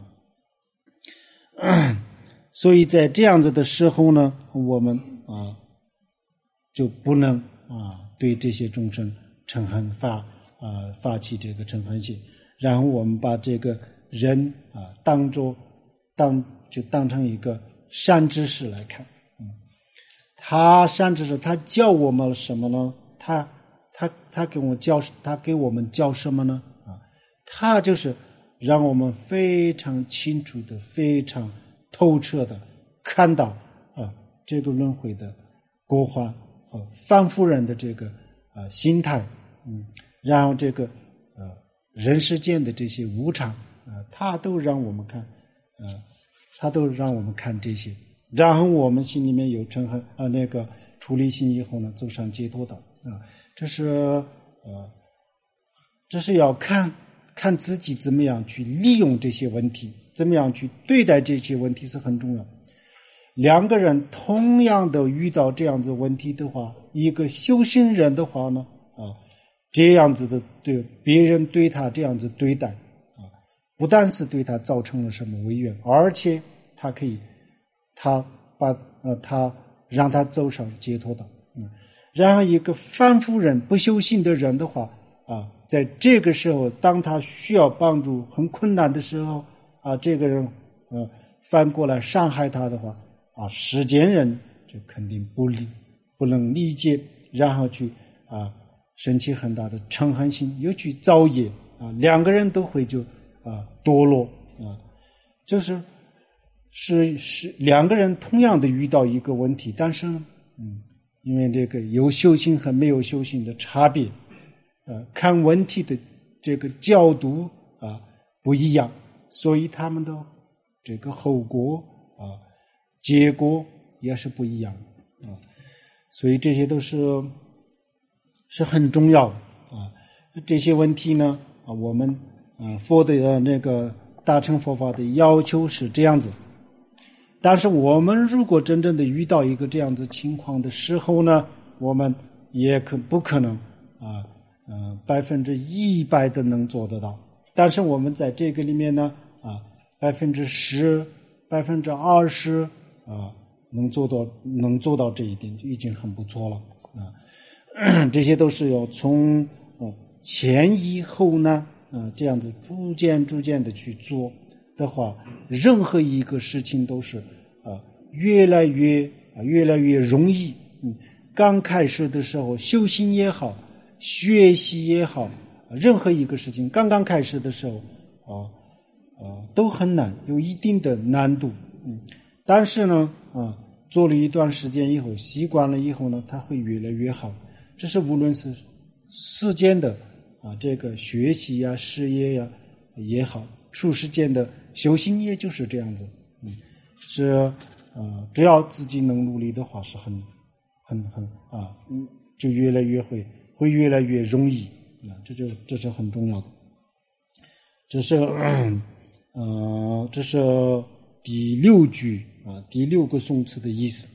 所以在这样子的时候呢，我们啊就不能啊对这些众生嗔恨发啊发起这个嗔恨心，然后我们把这个人啊当作当就当成一个善知识来看，嗯，他善知识他教我们什么呢？他他他给我教他给我们教什么呢？啊，他就是让我们非常清楚的、非常透彻的看到啊这个轮回的过患和凡夫人的这个啊心态，嗯，然后这个呃人世间的这些无常啊，他都让我们看，啊，他都让我们看这些，然后我们心里面有嗔恨啊那个处理心以后呢，走上解脱道啊，这是呃这是要看看自己怎么样去利用这些问题，怎么样去对待这些问题是很重要。两个人同样的遇到这样子问题的话，一个修行人的话呢，啊，这样子的对别人对他这样子对待啊，不但是对他造成了什么违愿，而且他可以，他把呃他让他走上解脱道。嗯，然后一个凡夫人不修行的人的话啊，在这个时候，当他需要帮助很困难的时候啊，这个人呃反过来伤害他的话啊，世间人就肯定不理不能理解，然后去啊生起很大的嗔恨心，又去造业啊，两个人都会就啊堕落啊，就是是是两个人同样的遇到一个问题，但是呢，嗯，因为这个有修行和没有修行的差别，呃，看问题的这个角度啊不一样，所以他们的这个后果啊结果也是不一样的啊，所以这些都是是很重要的啊。这些问题呢啊，我们啊佛的那个大乘佛法的要求是这样子，但是我们如果真正的遇到一个这样子情况的时候呢，我们也可不可能啊呃百分之一百的能做得到，但是我们在这个里面呢啊百分之十百分之二十啊，能做到能做到这一点就已经很不错了啊。这些都是要从啊前以后呢啊这样子逐渐逐渐的去做的话，任何一个事情都是啊越来越啊越来越容易。嗯，刚开始的时候，修行也好，学习也好，任何一个事情刚刚开始的时候啊啊都很难，有一定的难度。嗯，但是呢啊做了一段时间以后，习惯了以后呢，它会越来越好。这是无论是世间的啊这个学习呀、事业呀也好，出世间的修行也就是这样子。嗯，是呃只要自己能努力的话，是很很很啊嗯就越来越会会越来越容易啊，这就这是很重要的。这是呃这是第六句啊，第六个颂词的意思。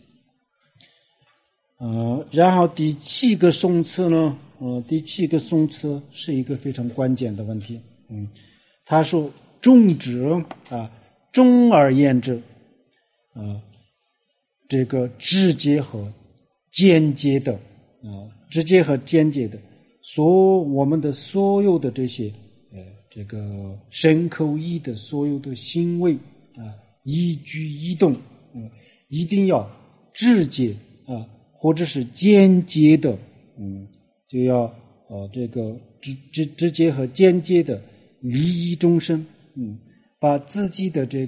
呃，然后第七个颂词呢，呃，第七个颂词是一个非常关键的问题。嗯，他说中之啊，中而言之，啊，这个直接和间接的啊，直接和间接的，所我们的所有的这些呃，这个身口意的所有的行为啊。一举一动，嗯，一定要直接啊，或者是间接的，嗯，就要呃这个直直直接和间接的利益众生，嗯，把自己的这个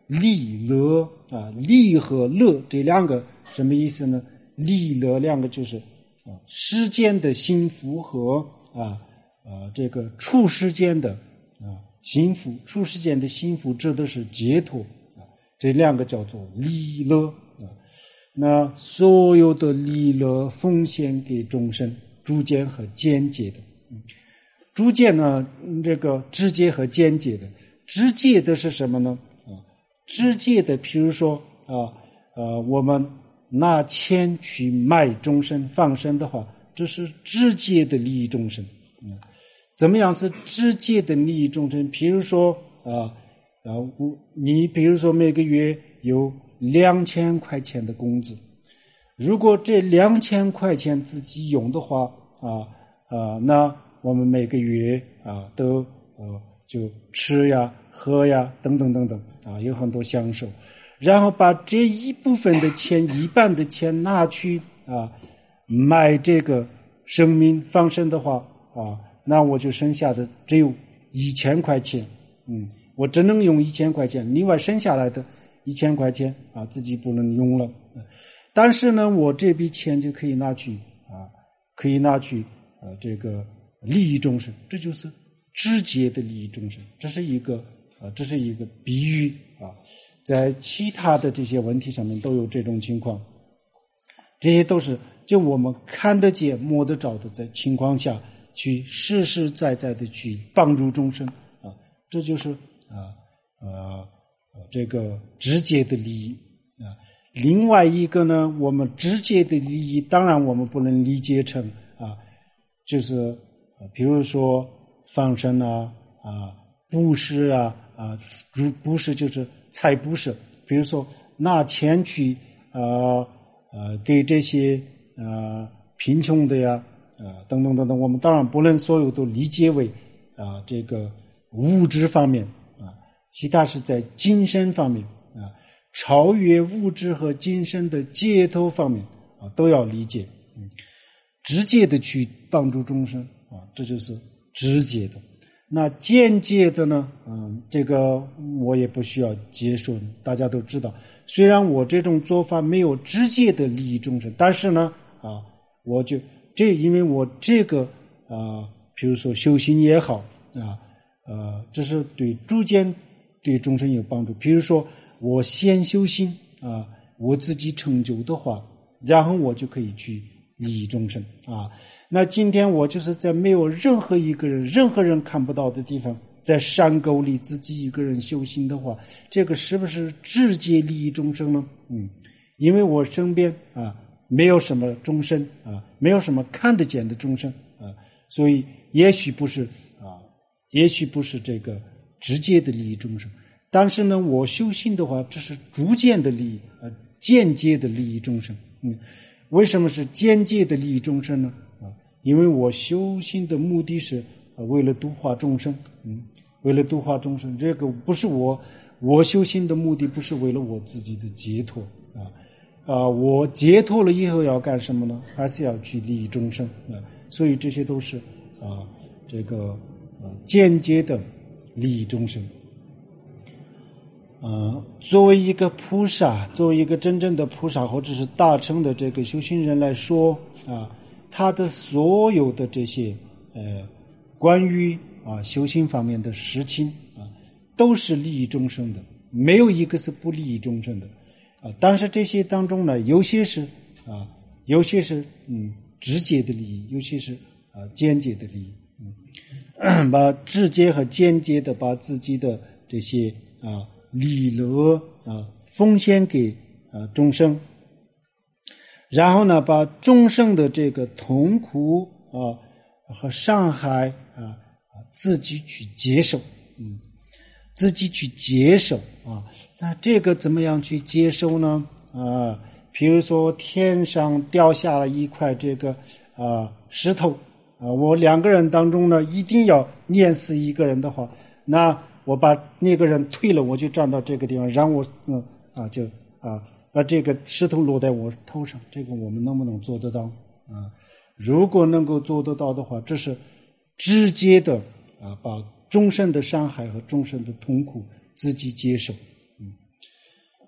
利乐啊，利和乐这两个什么意思呢？利乐两个就是啊，世间的幸福和啊啊这个处世间的啊幸福，处世间的幸福指的是解脱啊，这两个叫做利乐啊。那所有的利乐奉献给众生，逐渐和间接的，嗯，逐渐呢，这个直接和间接的，直接的是什么呢？啊，直接的，譬如说啊，呃，我们拿钱去买众生放生的话，这是直接的利益众生。嗯，怎么样是直接的利益众生？譬如说啊啊，你比如说每个月有两千块钱的工资，如果这两千块钱自己用的话啊啊，那我们每个月啊都呃就吃呀喝呀等等等等啊，有很多享受，然后把这一部分的钱，一半的钱拿去啊买这个生命放生的话啊，那我就剩下的只有一千块钱，嗯，我只能用一千块钱，另外剩下来的一千块钱啊自己不能用了，但是呢，我这笔钱就可以拿去啊，可以拿去啊这个利益众生，这就是直接的利益众生，这是一个啊，这是一个比喻啊，在其他的这些问题上面都有这种情况，这些都是就我们看得见摸得着的，在情况下去实实在在的去帮助众生啊，这就是啊啊这个直接的利益啊。另外一个呢，我们直接的利益，当然我们不能理解成啊，就是啊，比如说放生啊啊布施啊啊，布施就是财布施，比如说拿钱去啊啊给这些啊贫穷的呀啊等等等等，我们当然不能所有都理解为啊这个物质方面啊，其他是在精神方面啊，超越物质和精神的解脱方面啊都要理解，嗯，直接的去帮助众生啊，这就是直接的。那间接的呢，嗯，这个我也不需要解说，大家都知道。虽然我这种做法没有直接的利益众生，但是呢，啊，我就这，因为我这个啊，比如说修行也好啊，呃，这是对逐渐对众生有帮助。比如说我先修行啊，我自己成就的话，然后我就可以去利益众生啊。那今天我就是在没有任何一个人任何人看不到的地方，在山沟里自己一个人修行的话，这个是不是直接利益众生呢？嗯，因为我身边啊没有什么众生啊，没有什么看得见的众生啊，所以也许不是啊，也许不是这个直接的利益众生，但是呢，我修行的话，这是逐渐的利益啊，间接的利益众生。嗯，为什么是间接的利益众生呢？因为我修行的目的是为了度化众生，嗯，为了度化众生，这个不是我，我修行的目的不是为了我自己的解脱啊啊！我解脱了以后要干什么呢？还是要去利益众生啊！所以这些都是啊，这个啊间接的利益众生。呃，作为一个菩萨，作为一个真正的菩萨或者是大乘的这个修行人来说啊。他的所有的这些呃关于啊修行方面的事情啊，都是利益众生的，没有一个是不利益众生的啊。但是这些当中呢，有些是啊，有些是嗯直接的利益，有些是啊间接的利益，嗯，把直接和间接的把自己的这些啊利乐啊奉献给啊众生。然后呢，把众生的这个痛苦啊和伤害啊自己去接受，嗯，自己去接受啊。那这个怎么样去接受呢？啊，比如说天上掉下了一块这个啊石头啊，我两个人当中呢一定要碾死一个人的话，那我把那个人推了，我就站到这个地方，让我嗯啊就啊。把这个石头落在我头上，这个我们能不能做得到啊？如果能够做得到的话，这是直接的啊，把众生的伤害和众生的痛苦自己接受。嗯，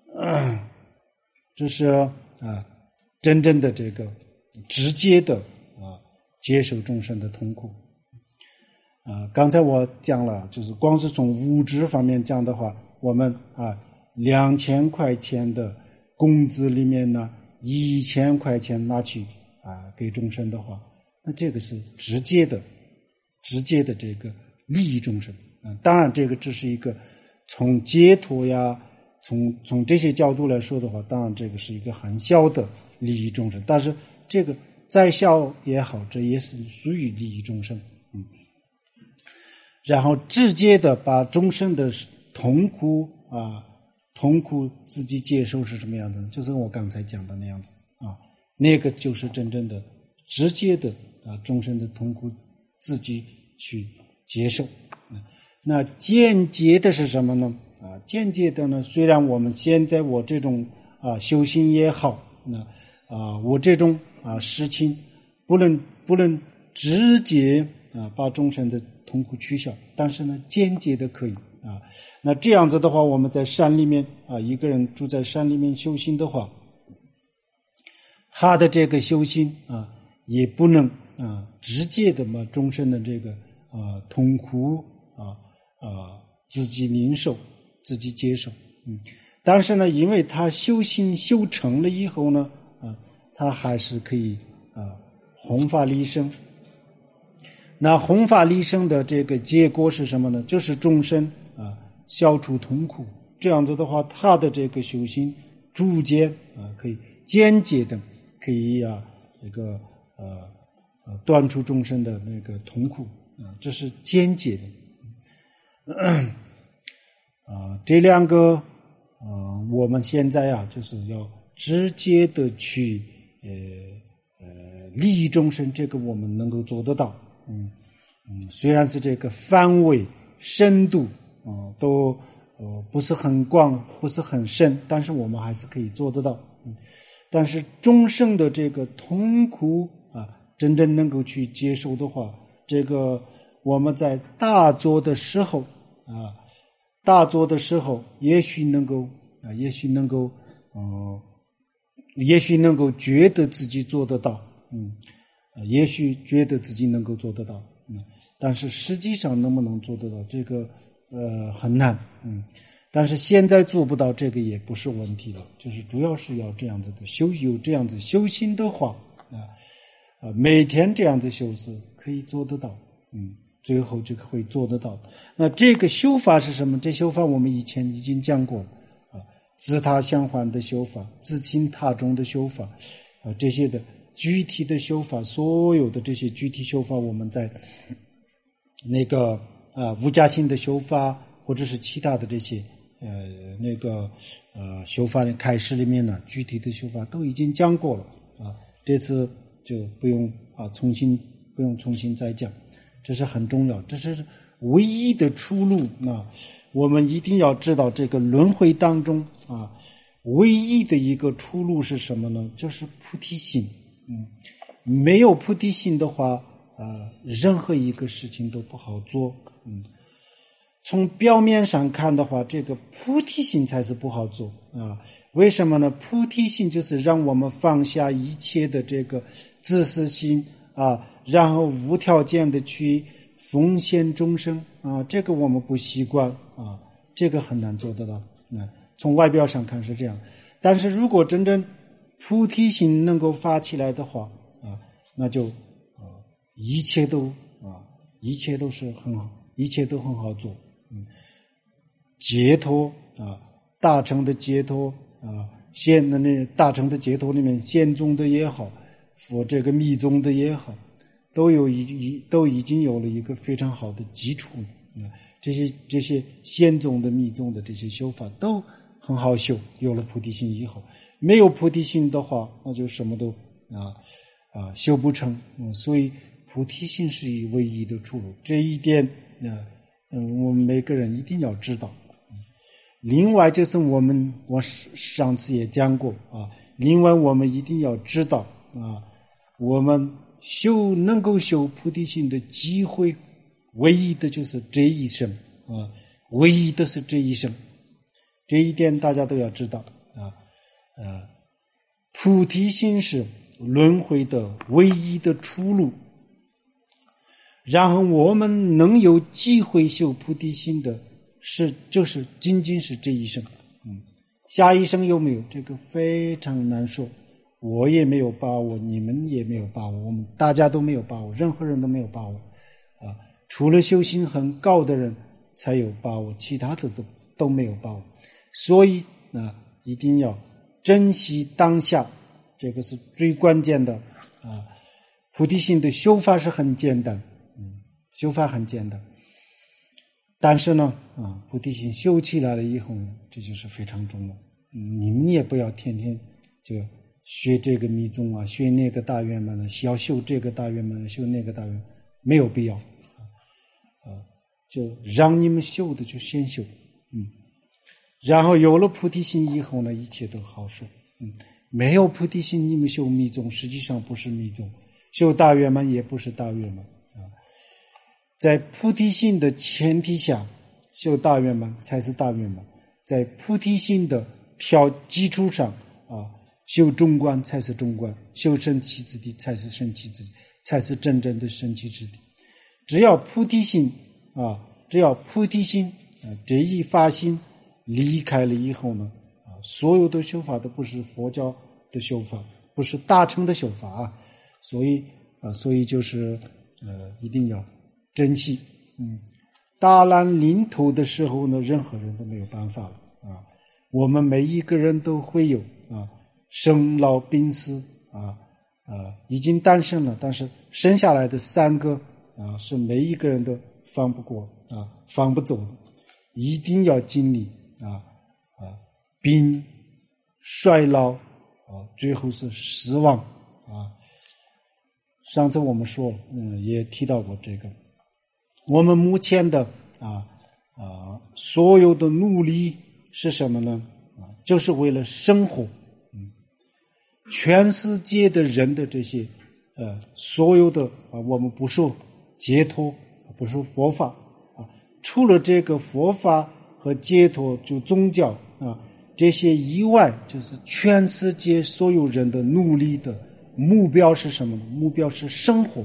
呃、这是啊真正的这个直接的啊接受众生的痛苦。啊，刚才我讲了，就是光是从物质方面讲的话，我们啊两千块钱的工资里面呢，一千块钱拿去啊给众生的话，那这个是直接的、直接的这个利益众生啊。当然，这个只是一个从解脱呀，从从这些角度来说的话，当然这个是一个很小的利益众生，但是这个再小也好，这也是属于利益众生。嗯。然后直接的把众生的痛苦啊，痛苦自己接受是什么样子？就是我刚才讲的那样子啊，那个就是真正的直接的啊，众生的痛苦自己去接受。啊、那间接的是什么呢？啊，间接的呢，虽然我们现在我这种啊修行也好，那啊我这种啊事情不能不能直接啊把众生的痛苦取消，但是呢间接的可以啊。那这样子的话，我们在山里面啊，一个人住在山里面修行的话，他的这个修行啊也不能啊直接的把众生的这个啊痛苦啊啊自己领受自己接受。嗯，但是呢因为他修行修成了以后呢啊他还是可以啊弘法利生。那弘法利生的这个结果是什么呢？就是众生啊消除痛苦。这样子的话，他的这个修行逐渐啊可以间接的可以啊这个呃呃断除众生的那个痛苦啊，这是间接的。啊，这两个啊、呃，我们现在啊就是要直接的去呃呃利益众生，这个我们能够做得到。嗯嗯，虽然是这个范围、深度啊、呃、都呃不是很广，不是很深，但是我们还是可以做得到。嗯，但是众生的这个痛苦啊，真正能够去接受的话，这个我们在大做的时候啊，大做的时候，也许能够啊，也许能够呃，也许能够觉得自己做得到。嗯。也许觉得自己能够做得到，嗯，但是实际上能不能做得到，这个呃很难，嗯，但是现在做不到，这个也不是问题了，就是主要是要这样子的修，有这样子修行的话，啊啊，每天这样子修是可以做得到，嗯，最后就会做得到。那这个修法是什么？这修法我们以前已经讲过了啊，自他相还的修法，自轻他重的修法，啊，这些的。具体的修法，所有的这些具体修法，我们在那个啊无家性的修法，或者是其他的这些呃那个呃修法的开始里面呢，具体的修法都已经讲过了啊，这次就不用啊重新不用重新再讲，这是很重要，这是唯一的出路啊！我们一定要知道这个轮回当中啊，唯一的一个出路是什么呢？就是菩提心。嗯，没有菩提心的话，啊，任何一个事情都不好做。嗯，从表面上看的话，这个菩提心才是不好做啊。为什么呢？菩提心就是让我们放下一切的这个自私心啊，然后无条件的去奉献众生啊，这个我们不习惯啊，这个很难做得到。啊，从外表上看是这样，但是如果真正菩提心能够发起来的话啊，那就啊一切都啊一切都是很好，一切都很好做。嗯，解脱啊，大乘的解脱啊，现的那大乘的解脱里面，现宗的也好，佛这个密宗的也好，都有一一都已经有了一个非常好的基础。啊，这些这些现宗的密宗的这些修法都很好修，有了菩提心以后。没有菩提心的话，那就什么都啊啊修不成。嗯，所以菩提心是唯一的出路，这一点啊，嗯，我们每个人一定要知道。另外就是我们我上次也讲过啊，另外我们一定要知道啊，我们修能够修菩提心的机会，唯一的就是这一生啊，唯一的是这一生，这一点大家都要知道。 呃，菩提心是轮回的唯一的出路。然后我们能有机会修菩提心的是就是仅仅是这一生，嗯，下一生有没有这个非常难说，我也没有把握，你们也没有把握，我们大家都没有把握，任何人都没有把握啊，除了修行很高的人才有把握，其他的都都没有把握。所以啊，一定要珍惜当下，这个是最关键的啊。菩提心的修法是很简单，嗯，修法很简单，但是呢，啊，菩提心修起来了以后呢，这就是非常重要。嗯，你们也不要天天就学这个密宗啊，学那个大圆满的，要修这个大圆满，修那个大圆满，没有必要啊，就让你们修的就先修，嗯，然后有了菩提心以后呢，一切都好说，嗯，没有菩提心，你们修密宗实际上不是密宗，修大圆满也不是大圆满啊。在菩提心的前提下，修大圆满才是大圆满；在菩提心的条基础上啊，修中观才是中观，修神奇之地才是神奇之地，才是真正的神奇之地。只要菩提心啊，只要菩提心啊这一发心离开了以后呢，啊，所有的修法都不是佛教的修法，不是大乘的修法啊，所以啊，所以就是呃，一定要珍惜。嗯，大难临头的时候呢，任何人都没有办法了啊。我们每一个人都会有啊，生老病死啊啊，已经诞生了，但是生下来的三个啊，是每一个人都放不过啊，放不走的，一定要经历啊啊，病、衰老啊，最后是死亡啊。上次我们说，嗯，也提到过这个。我们目前的啊啊所有的努力是什么呢？啊，就是为了生活。嗯，全世界的人的这些呃所有的啊，我们不说解脱，不说佛法啊，除了这个佛法和解脱，就宗教啊这些以外，就是全世界所有人的努力的目标是什么呢？目标是生活。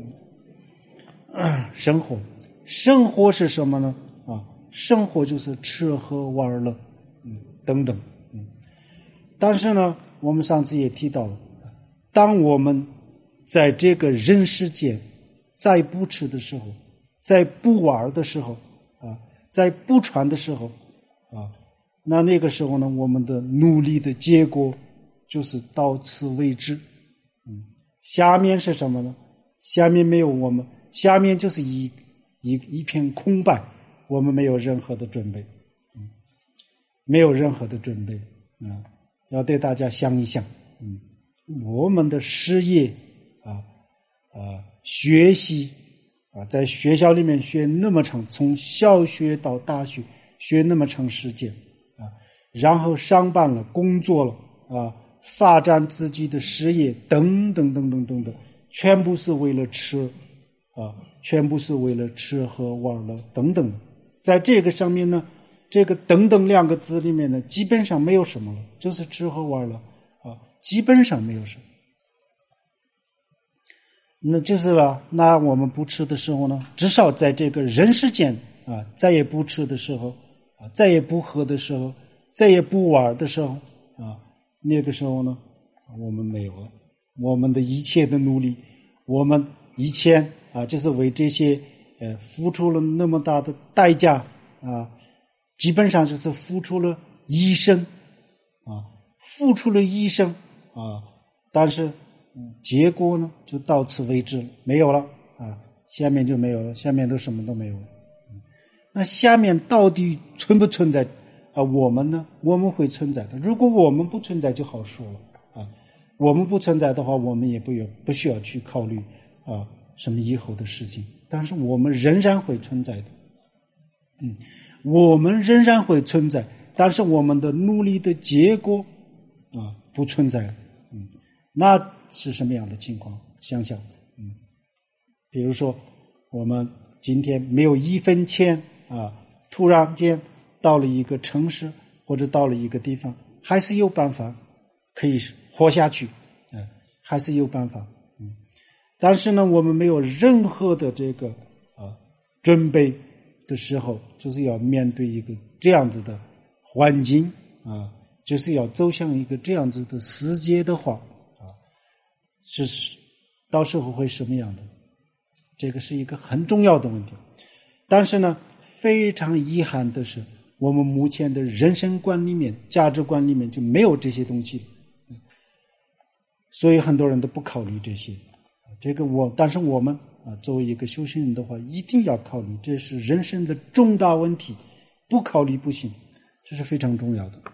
嗯，生活，生活是什么呢？啊，生活就是吃喝玩乐，嗯，等等，嗯。但是呢，我们上次也提到了，当我们在这个人世间再不吃的时候，在不玩的时候，啊，在不穿的时候，啊，那那个时候呢，我们的努力的结果就是到此为止。嗯，下面是什么呢？下面没有我们。下面就是一一一片空白，我们没有任何的准备，嗯，没有任何的准备啊！要对大家想一想，嗯，我们的事业啊啊，学习啊，在学校里面学那么长，从小学到大学学那么长时间啊，然后上班了，工作了啊，发展自己的事业等等等等等等，全部是为了吃。啊，全部是为了吃喝玩乐等等的，在这个上面呢，这个等等两个字里面呢，基本上没有什么了，就是吃喝玩乐啊，基本上没有什么。那就是了，那我们不吃的时候呢，至少在这个人世间啊，再也不吃的时候啊，再也不喝的时候，再也不玩的时候啊，那个时候呢，我们没有了，我们的一切的努力，我们以前啊，就是为这些呃付出了那么大的代价啊，基本上就是付出了一生啊，付出了一生啊，但是、嗯、结果呢就到此为止了，没有了啊，下面就没有了，下面都什么都没有了。嗯、那下面到底存不存在啊？我们呢？我们会存在的。如果我们不存在，就好说了啊。我们不存在的话，我们也不有不需要去考虑啊。什么以后的事情，但是我们仍然会存在的，嗯，我们仍然会存在，但是我们的努力的结果啊不存在了，嗯，那是什么样的情况？想想，嗯，比如说我们今天没有一分钱啊，突然间到了一个城市或者到了一个地方，还是有办法可以活下去，啊，还是有办法。嗯，但是呢，我们没有任何的这个啊准备的时候，就是要面对一个这样子的环境啊，就是要走向一个这样子的世界的话啊，是到时候会什么样的？这个是一个很重要的问题。但是呢，非常遗憾的是，我们目前的人生观里面、价值观里面就没有这些东西，所以很多人都不考虑这些。这个我，但是我们啊，作为一个修行人的话，一定要考虑，这是人生的重大问题，不考虑不行，这是非常重要的。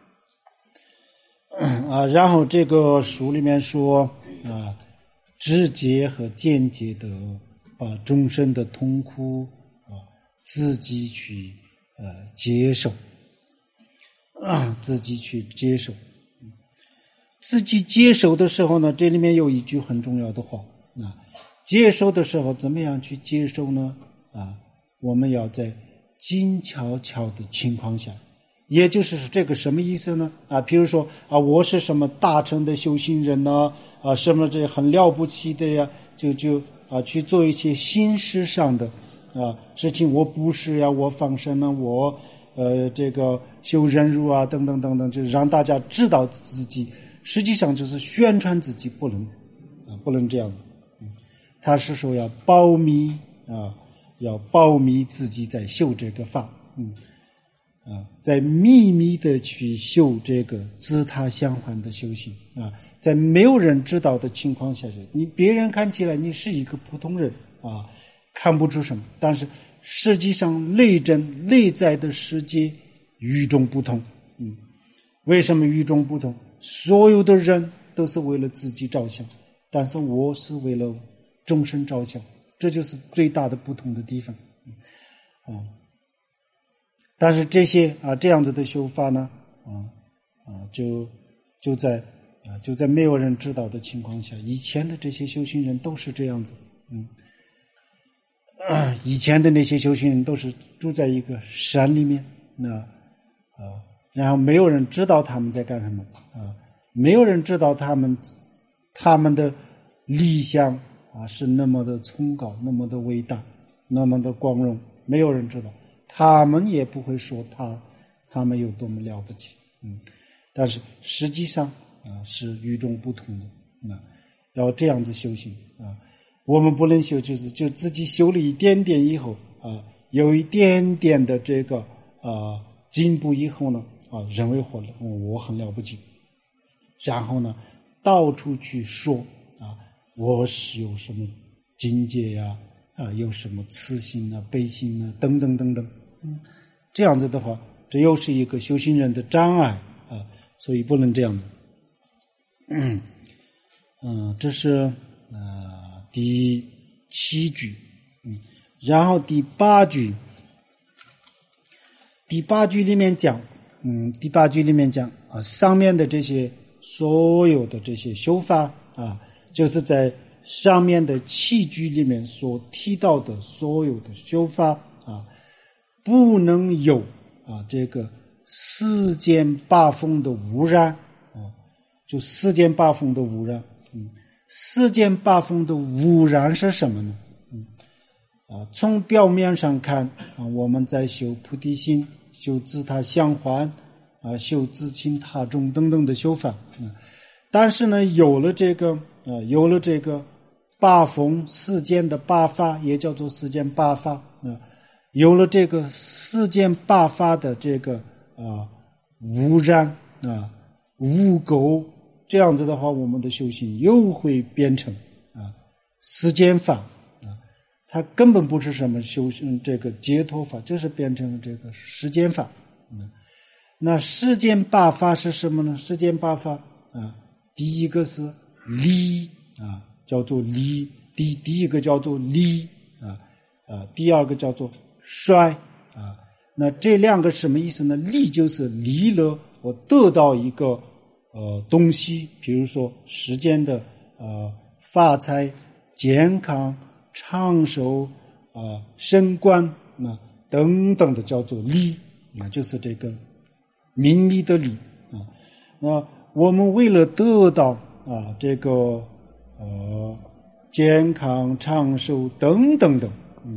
啊，然后这个书里面说啊，直接和间接的把众生的痛苦啊自己去呃接受，啊，自己去接受。自己接受的时候呢，这里面有一句很重要的话啊，接受的时候怎么样去接受呢？啊，我们要在静悄悄的情况下，也就是这个什么意思呢？啊，比如说啊，我是什么大乘的修行人呢？啊，什么这很了不起的呀？就就啊去做一些形式上的啊事情，我布施呀，我放生呢，我呃这个修忍辱啊，等等等等，就是让大家知道自己。实际上就是宣传自己不能啊，不能这样。嗯，他是说要保密啊，要保密自己在修这个法，嗯啊，在秘密的去修这个自他相还的修行啊，在没有人知道的情况下，你别人看起来你是一个普通人啊，看不出什么，但是实际上内真内在的世界与众不同。嗯，为什么与众不同？所有的人都是为了自己着想，但是我是为了众生着想，这就是最大的不同的地方。啊，但是这些啊这样子的修法呢，啊啊就就在啊就在没有人知道的情况下，以前的这些修行人都是这样子。嗯，啊，以前的那些修行人都是住在一个山里面，那啊。然后没有人知道他们在干什么啊，没有人知道他们他们的理想啊是那么的崇高，那么的伟大，那么的光荣，没有人知道，他们也不会说他他们有多么了不起。嗯，但是实际上啊是与众不同的啊，要这样子修行啊，我们不能修就是就自己修了一点点以后啊，有一点点的这个啊进步以后呢。啊，认为我我很了不起，然后呢，到处去说啊，我是有什么境界呀，啊，有什么慈心啊、悲心啊，等等等等。嗯，这样子的话，这又是一个修行人的障碍啊，所以不能这样子。嗯嗯，这是啊、呃、第七句，嗯，然后第八句，第八句里面讲。嗯，第八句里面讲啊，上面的这些所有的这些修法啊，就是在上面的七句里面所提到的所有的修法啊，不能有啊这个世间八风的污染啊，就世间八风的污染。嗯，世间八风的污染是什么呢？嗯啊，从表面上看啊，我们在修菩提心。修自他相还啊，修自亲他众等等的修法啊，但是呢，有了这个啊，有了这个八风世间的八法，也叫做世间八法啊，有了这个世间八法的这个啊污染啊污垢，这样子的话，我们的修行又会变成啊世间法。它根本不是什么修行这个解脱法，就是变成这个世间法。嗯，那世间八法是什么呢？世间八法啊，第一个是离啊，叫做离；第第一个叫做离啊啊，第二个叫做衰啊。那这两个什么意思呢？离就是离了，我得到一个呃东西，比如说世间的呃发财、健康。长寿啊、升官啊等等的叫做利啊，就是这个名利的利啊。那我们为了得到啊这个呃健康长寿等等等，嗯，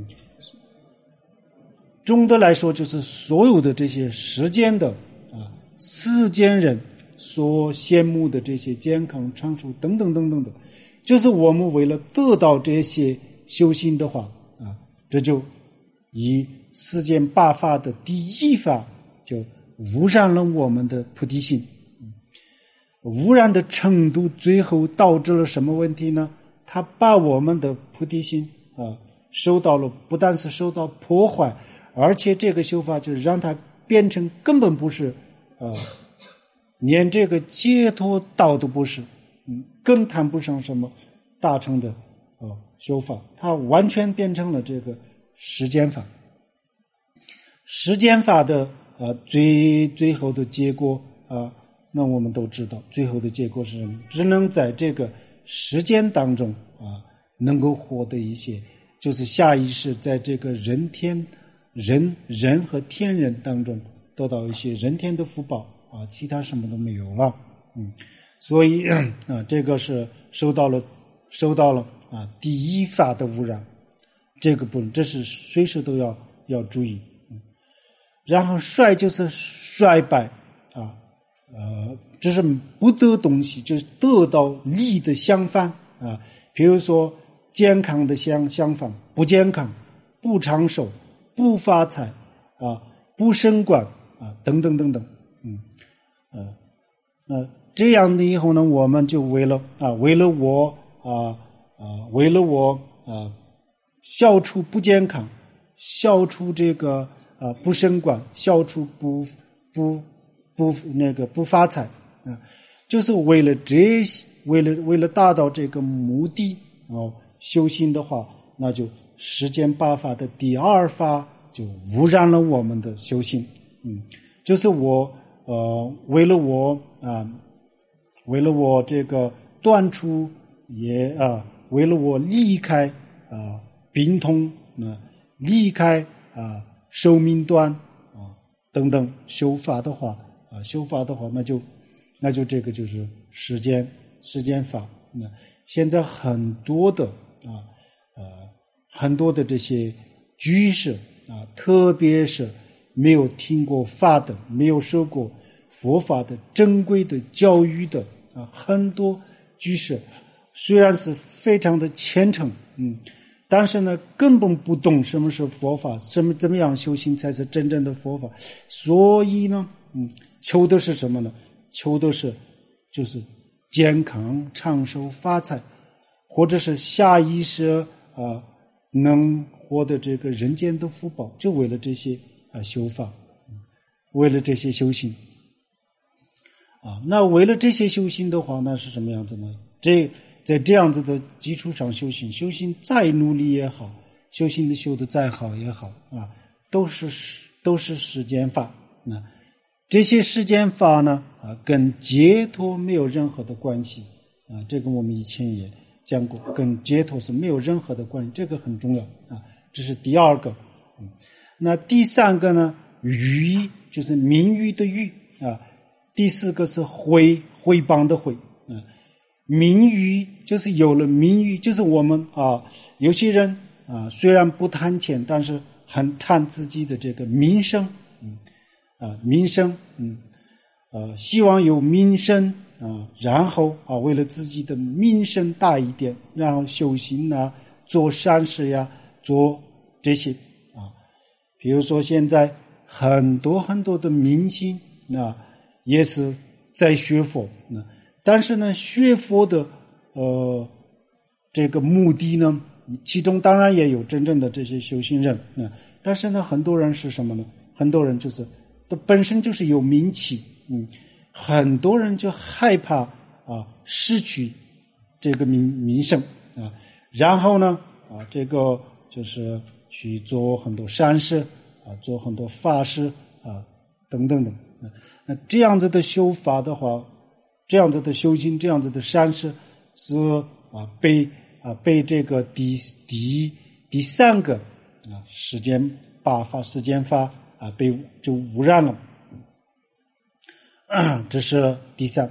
总的来说就是所有的这些世间的啊世间人所羡慕的这些健康长寿等等等等的，就是我们为了得到这些修行的话啊，这就以世间八法的第一法就污染了我们的菩提心。污染的程度最后导致了什么问题呢？它把我们的菩提心啊受到了，不但是受到破坏，而且这个修法就是让它变成根本不是啊，连这个解脱道都不是，嗯，更谈不上什么大乘的啊修法，它完全变成了这个世间法。世间法的啊最最后的结果啊。那我们都知道最后的结果是什么？只能在这个时间当中啊，能够获得一些，就是下意识在这个人天人人和天人当中得到一些人天的福报啊，其他什么都没有了。嗯，所以啊，这个是受到了受到了啊第一法的污染，这个不，这是随时都要要注意。嗯，然后衰就是衰败啊。呃，这是不得东西，就是得到利的相反啊。比如说健康的相相反，不健康、不长寿、不发财啊、不升官啊，等等等等。嗯，呃，呃，这样的以后呢，我们就为了啊，为了我啊啊，为了我啊，消除不健康，消除这个啊不升官，消除不不。不那个不发财啊，就是为了这为了为了达到这个目的哦，修行的话，那就世间八法的第二法就污染了我们的修行。嗯，就是我呃为了我啊，为了我这个断除也啊，为了我离开啊病痛啊，离开啊寿命短啊等等修法的话。啊，修法的话，那就，那就这个就是时间时间法。那现在很多的啊呃很多的这些居士啊，特别是没有听过法的，没有受过佛法的正规的教育的啊，很多居士虽然是非常的虔诚，嗯。但是呢，根本不懂什么是佛法，什么怎么样修行才是真正的佛法。所以呢，嗯，求的是什么呢？求的是就是健康、长寿、发财，或者是下意识啊、呃、能获得这个人间的福报，就为了这些啊、呃、修法，为了这些修行啊。那为了这些修行的话，那是什么样子呢？这。在这样子的基础上修行，修行再努力也好，修行的修得再好也好啊，都是都是世间法。那这些世间法呢啊，跟解脱没有任何的关系啊。这个我们以前也讲过，跟解脱是没有任何的关系，这个很重要啊。这是第二个。嗯，那第三个呢，语就是名誉的誉啊。第四个是毁毁谤的毁啊。名誉就是有了名誉，就是我们啊，有些人啊，虽然不贪钱，但是很贪自己的这个名声，嗯，啊，名声，嗯，呃，希望有名声啊，然后啊，为了自己的名声大一点，然后修行啊，做善事呀，做这些啊，比如说现在很多很多的明星啊，也是在学佛呢。但是呢，学佛的呃这个目的呢，其中当然也有真正的这些修行人啊。但是呢，很多人是什么呢？很多人就是他本身就是有名气，嗯，很多人就害怕啊失去这个名名声啊，然后呢啊这个就是去做很多善事啊，做很多法事啊等等等啊。那这样子的修法的话。这样子的修行，这样子的善事，是啊被啊被这个第第第三个啊世间八法世间法啊被就污染了，这是第三。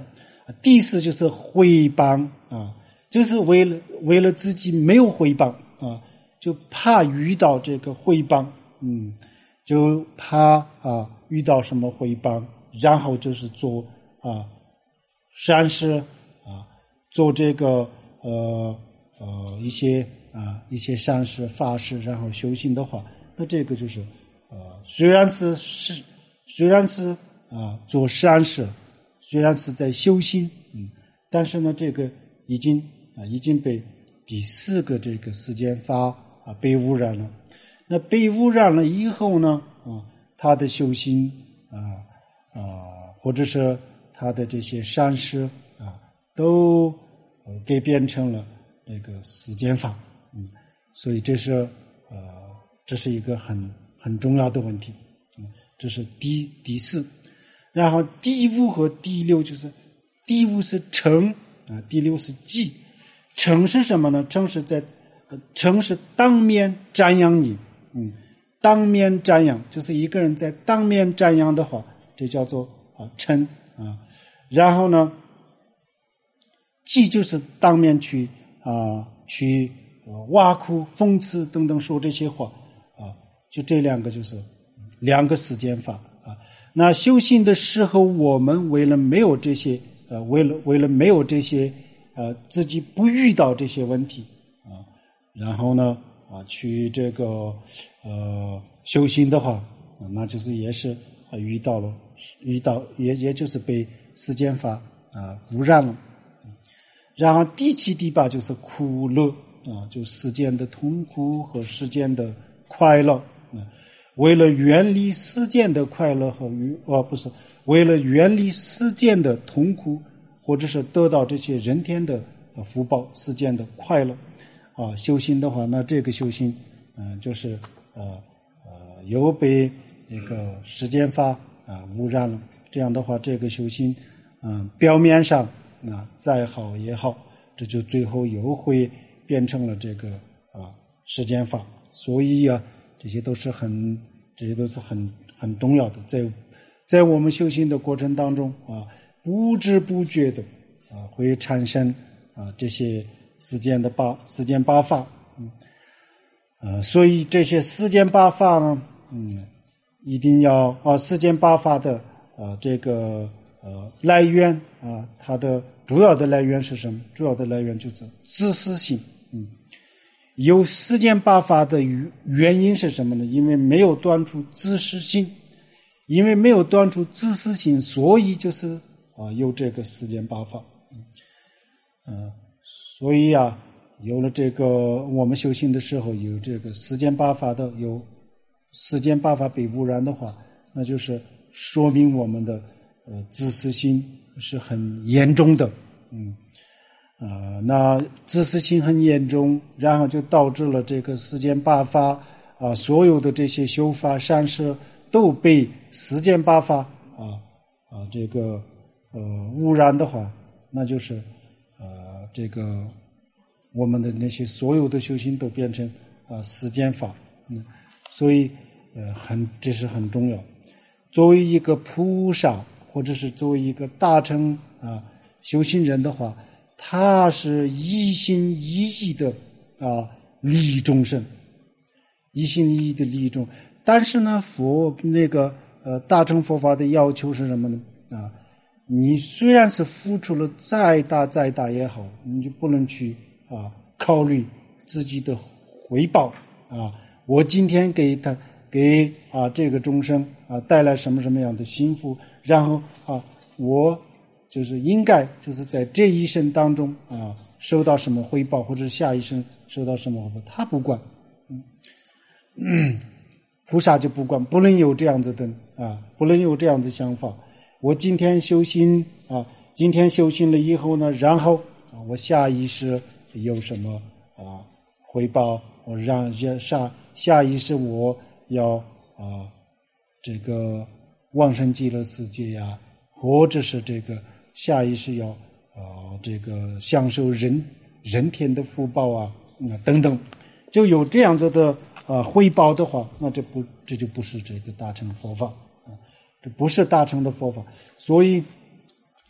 第四就是毁谤啊，就是为了为了自己没有毁谤啊，就怕遇到这个毁谤，嗯，就怕啊遇到什么毁谤，然后就是做啊善事啊，做这个呃呃一些啊一些善事法事，然后修行的话，那这个就是呃虽然是是虽然是啊做善事，虽然是在修行，嗯，但是呢，这个已经啊已经被第四个这个世间法啊被污染了。那被污染了以后呢，啊，他的修行啊啊，或者是他的这些善事啊，都给变成了这个世间法，嗯，所以这是呃这是一个很很重要的问题，嗯，这是第第四。然后第五和第六就是第五是诚啊，第六是记。诚是什么呢？诚是在诚是当面瞻仰你，嗯，当面瞻仰就是一个人在当面瞻仰的话，这叫做啊诚啊。然后呢，记就是当面去啊去挖苦、讽刺等等说这些话啊，就这两个就是两个世间法啊。那修行的时候，我们为了没有这些，呃，为了为了没有这些，呃，自己不遇到这些问题啊，然后呢，啊，去这个呃修行的话，啊，那就是也是啊遇到了，遇到也也就是被世间法啊污染了。然后第七、第八就是苦乐啊，就世间的痛苦和世间的快乐啊。为了远离世间的快乐和愉，哦，不是，为了远离世间的痛苦，或者是得到这些人天的福报、世间的快乐，啊，修行的话，那这个修行，嗯、呃，就是呃呃，又被这个世间法啊污染了。这样的话，这个修行，嗯、呃，表面上啊再好也好，这就最后又会变成了这个啊世间法。所以啊。这些都是很，这些都是很很重要的，在在我们修行的过程当中啊，不知不觉的啊，会产生啊这些世间的八世间八法，嗯，呃，所以这些世间八法呢，嗯，一定要啊，世间八法的啊这个呃来源啊，它的主要的来源是什么？主要的来源就是自私性，嗯。有世间八法的原因是什么呢？因为没有断除自私心，因为没有断除自私心，所以就是啊有这个世间八法。嗯、呃，所以啊，有了这个我们修行的时候有这个世间八法的，有世间八法被污染的话，那就是说明我们的呃自私心是很严重的，嗯。啊、呃，那自私心很严重，然后就导致了这个世间八法啊、呃，所有的这些修法善事都被世间八法啊啊这个呃污染的话，那就是呃这个我们的那些所有的修行都变成啊、呃、世间法，嗯，所以呃很这是很重要。作为一个菩萨或者是作为一个大乘啊修行人的话。他是一心一意的啊利益众生，一心一意的利益众。但是呢，佛那个呃大乘佛法的要求是什么呢？啊，你虽然是付出了再大再大也好，你就不能去啊考虑自己的回报啊。我今天给他给啊这个众生啊带来什么什么样的幸福，然后啊我。就是应该就是在这一生当中啊收到什么回报，或者下一生收到什么回报，他不管，嗯，嗯菩萨就不管，不能有这样子的啊，不能有这样子想法。我今天修行啊，今天修行了以后呢，然后啊，我下一世有什么啊回报，我让下下一世我要啊这个往生极乐世界呀、啊，或者是这个。下一世要啊、呃，这个享受人人天的福报啊，啊等等，就有这样子的啊回报的话，那这不这就不是这个大乘佛法啊，这不是大乘的佛法。所以，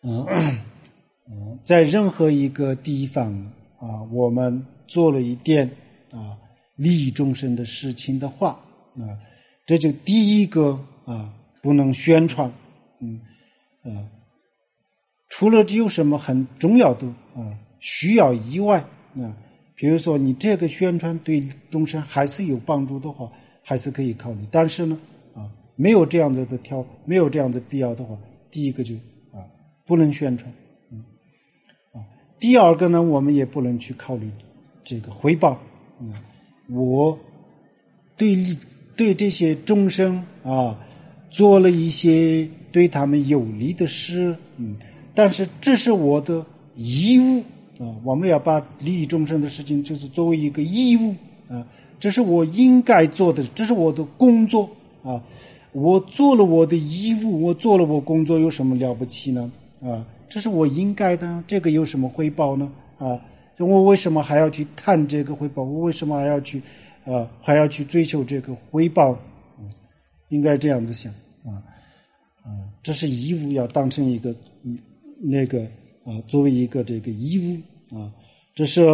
嗯嗯，在任何一个地方啊，我们做了一件啊利益众生的事情的话，啊，这就第一个啊不能宣传，嗯啊，除了有什么很重要的啊需要以外啊，比如说你这个宣传对众生还是有帮助的话，还是可以考虑。但是呢，啊，没有这样子的条，没有这样子必要的话，第一个就啊不能宣传，嗯啊，第二个呢，我们也不能去考虑这个回报，嗯，我对对这些众生啊做了一些对他们有利的事，嗯，但是这是我的义务啊，我们要把利益众生的事情就是作为一个义务啊，这是我应该做的，这是我的工作啊，我做了我的义务，我做了我工作有什么了不起呢？啊，这是我应该的，这个有什么回报呢？啊，我为什么还要去谈这个回报？我为什么还要去啊还要去追求这个回报？嗯，应该这样子想啊啊，这是义务，要当成一个那个啊，作为一个这个义务啊，这是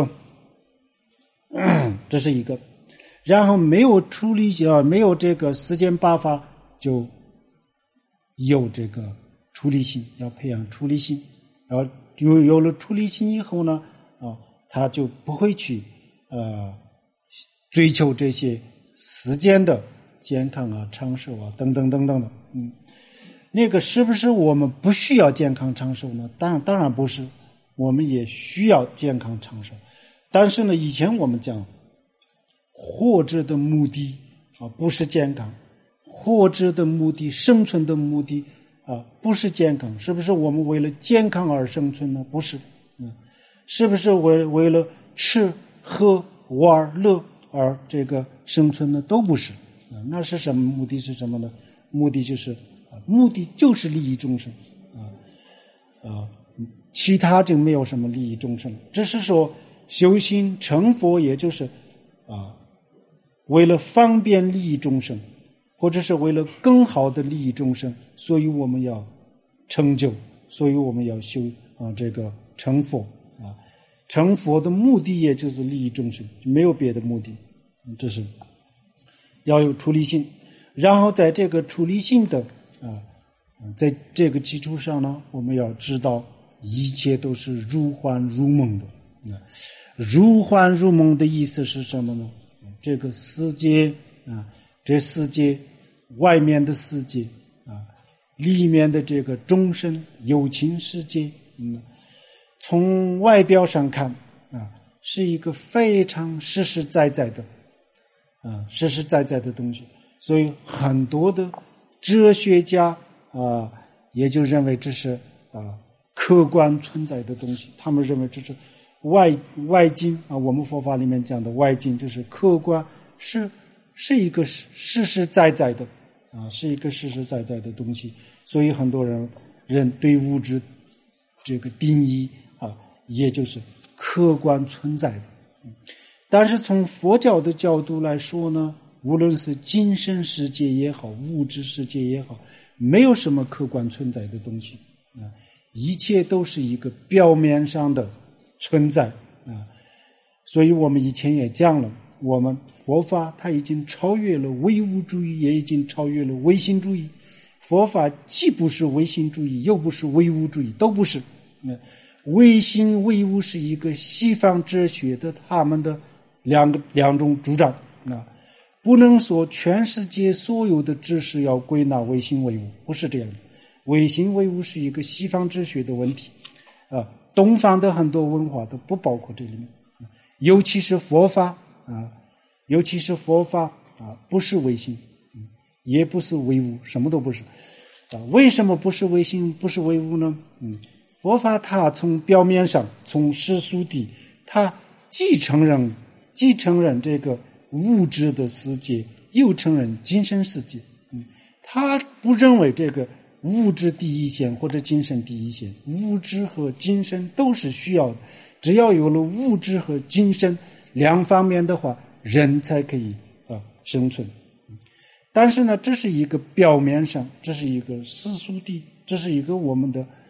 这是一个。然后没有处理啊，没有这个世间八法，就有这个出离心，要培养出离心。然后有有了出离心以后呢，啊，他就不会去呃追求这些世间的健康啊、长寿啊等等等等的。嗯，那个是不是我们不需要健康长寿呢？当然，当然不是，我们也需要健康长寿。但是呢，以前我们讲，活着的目的啊不是健康，活着的目的、生存的目的啊不是健康，是不是我们为了健康而生存呢？不是，嗯，是不是为为了吃喝玩乐而这个生存呢？都不是啊，那是什么目的？是什么呢？目的就是啊，目的就是利益众生啊啊，其他就没有什么利益众生，只是说修行成佛，也就是啊。为了方便利益众生，或者是为了更好的利益众生，所以我们要成就，所以我们要修啊这个成佛啊，成佛的目的也就是利益众生，没有别的目的，这是要有出离心。然后在这个出离心的啊，在这个基础上呢，我们要知道一切都是如幻如梦的啊，如幻如梦的意思是什么呢？这个世界啊，这世界外面的世界啊，里面的这个众生有情世界，嗯，从外表上看啊，是一个非常实实在在的啊，实实在在的东西。所以很多的哲学家啊，也就认为这是啊客观存在的东西，他们认为这是。外外境啊，我们佛法里面讲的外境就是客观，是是一个实实在在的啊，是一个实实在在的东西。所以很多人人对物质这个定义啊，也就是客观存在的。但是从佛教的角度来说呢，无论是精神世界也好，物质世界也好，没有什么客观存在的东西啊，一切都是一个表面上的存在啊，所以我们以前也讲了，我们佛法它已经超越了唯物主义，也已经超越了唯心主义。佛法既不是唯心主义，又不是唯物主义，都不是。唯心唯物是一个西方哲学的他们的两个两种主张啊，不能说全世界所有的知识要归纳唯心唯物，不是这样子。唯心唯物是一个西方哲学的问题啊。东方的很多文化都不包括这里面，尤其是佛法啊，尤其是佛法啊，不是唯心，也不是唯物，什么都不是啊。为什么不是唯心，不是唯物呢？嗯，佛法它从表面上，从世俗谛，它既承认既承认这个物质的世界，又承认精神世界。嗯，它不认为这个物质第一线或者精神第一线，物质和精神都是需要的，只要有了物质和精神两方面的话，人才可以啊生存。但是呢，这是一个表面上，这是一个世俗谛，这是一个我们的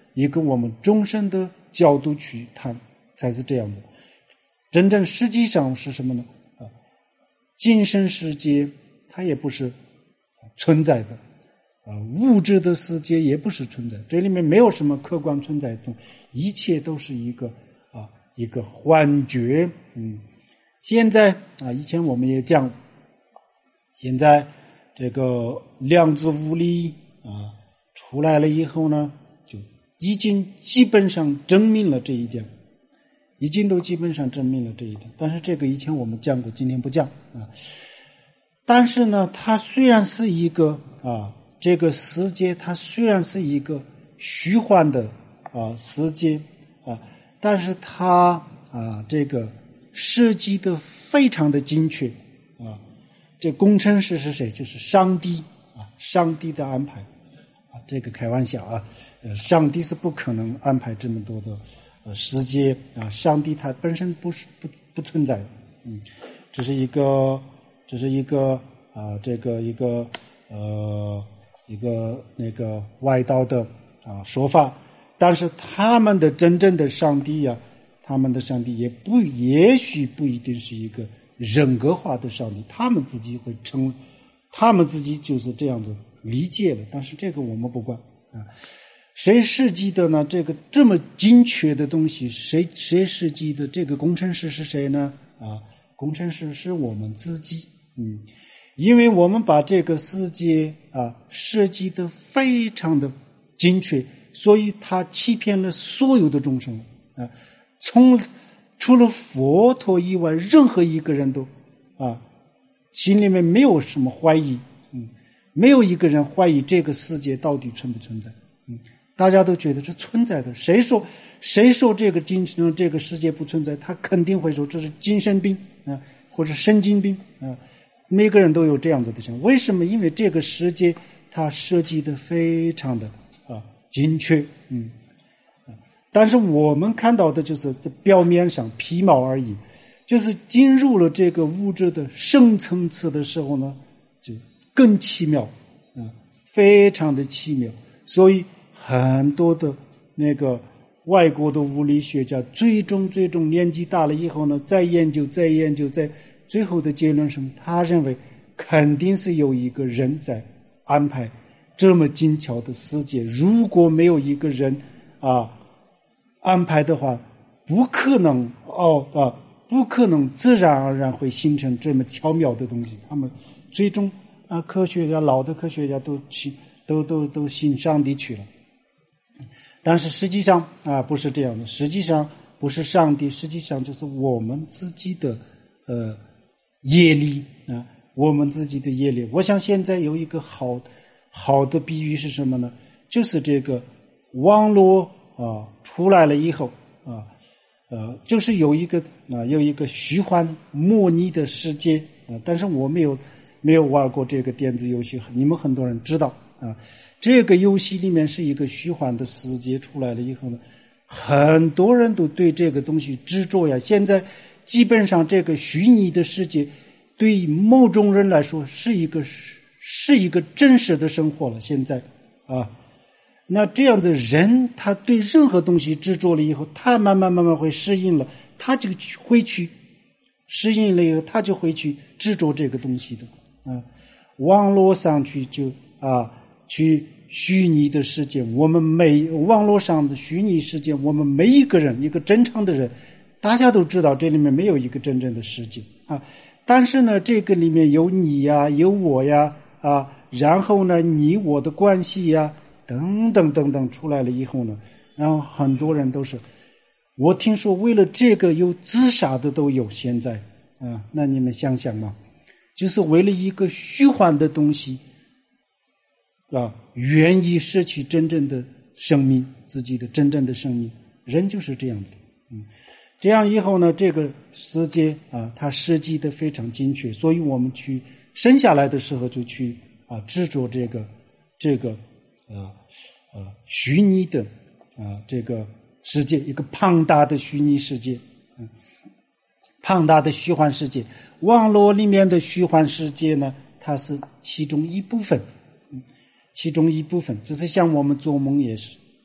一个我们终身的角度去谈，才是这样子。真正实际上是什么呢？啊，精神世界它也不是存在的，啊，物质的世界也不是存在，这里面没有什么客观存在的，一切都是一个啊一个幻觉。嗯，现在啊，以前我们也讲，现在这个量子物理啊出来了以后呢，就已经基本上证明了这一点。已经都基本上证明了这一点，但是这个以前我们讲过，今天不讲啊。但是呢，它虽然是一个啊，这个世界它虽然是一个虚幻的啊世界啊，但是它啊这个设计的非常的精确啊。这工程师是谁？就是上帝啊，上帝的安排啊，这个开玩笑啊，呃，上帝是不可能安排这么多的。呃，世界啊，上帝它本身不是不不存在的，嗯，这是一个，这是一个啊，这个一个呃一个那个外道的啊说法，但是他们的真正的上帝呀、啊，他们的上帝也不也许不一定是一个人格化的上帝，他们自己会称，他们自己就是这样子理解了，但是这个我们不管啊。谁设计的呢？这个这么精确的东西，谁谁设计的？这个工程师是谁呢？啊，工程师是我们自己。嗯，因为我们把这个世界啊设计的非常的精确，所以他欺骗了所有的众生啊。从除了佛陀以外，任何一个人都啊心里面没有什么怀疑，嗯，没有一个人怀疑这个世界到底存不存在，嗯。大家都觉得是存在的，谁说谁说这个精神这个世界不存在，他肯定会说这是精神病啊，或者神经病啊，每个人都有这样子的想法。为什么？因为这个世界它设计的非常的啊精确，嗯，但是我们看到的就是这表面上皮毛而已，就是进入了这个物质的深层次的时候呢，就更奇妙啊，非常的奇妙，所以。很多的那个外国的物理学家，最终最终年纪大了以后呢，再研究再研究，在最后的结论是什么？他认为肯定是有一个人在安排这么精巧的世界。如果没有一个人啊安排的话，不可能哦啊，不可能自然而然会形成这么巧妙的东西。他们最终啊，科学家老的科学家都去都都都信上帝去了。但是实际上啊，不是这样的。实际上不是上帝，实际上就是我们自己的呃业力啊，我们自己的业力。我想现在有一个好好的比喻是什么呢？就是这个网络啊出来了以后啊，呃，就是有一个啊有一个虚幻模拟的世界啊，但是我没有没有玩过这个电子游戏，你们很多人知道啊。这个游戏里面是一个虚幻的世界出来了以后呢，很多人都对这个东西执着呀。现在基本上这个虚拟的世界对某种人来说是一个是一个真实的生活了。现在啊，那这样子人他对任何东西执着了以后，他慢慢慢慢会适应了，他就会去适应了以后，他就会去执着这个东西的啊。网络上去就啊。去虚拟的世界，我们每网络上的虚拟世界，我们每一个人，一个正常的人，大家都知道这里面没有一个真正的世界啊。但是呢，这个里面有你呀，有我呀啊，然后呢，你我的关系呀，等等等等出来了以后呢，然后很多人都是，我听说为了这个有自杀的都有现在啊，那你们想想嘛，就是为了一个虚幻的东西。啊，愿意失去真正的生命，自己的真正的生命，人就是这样子。嗯，这样以后呢，这个世界啊，它设计的非常精确，所以我们去生下来的时候就去啊执着这个这个呃呃虚拟的啊这个世界，一个庞大的虚拟世界，嗯，庞大的虚幻世界。网络里面的虚幻世界呢，它是其中一部分。嗯，其中一部分就是像我们做梦也是，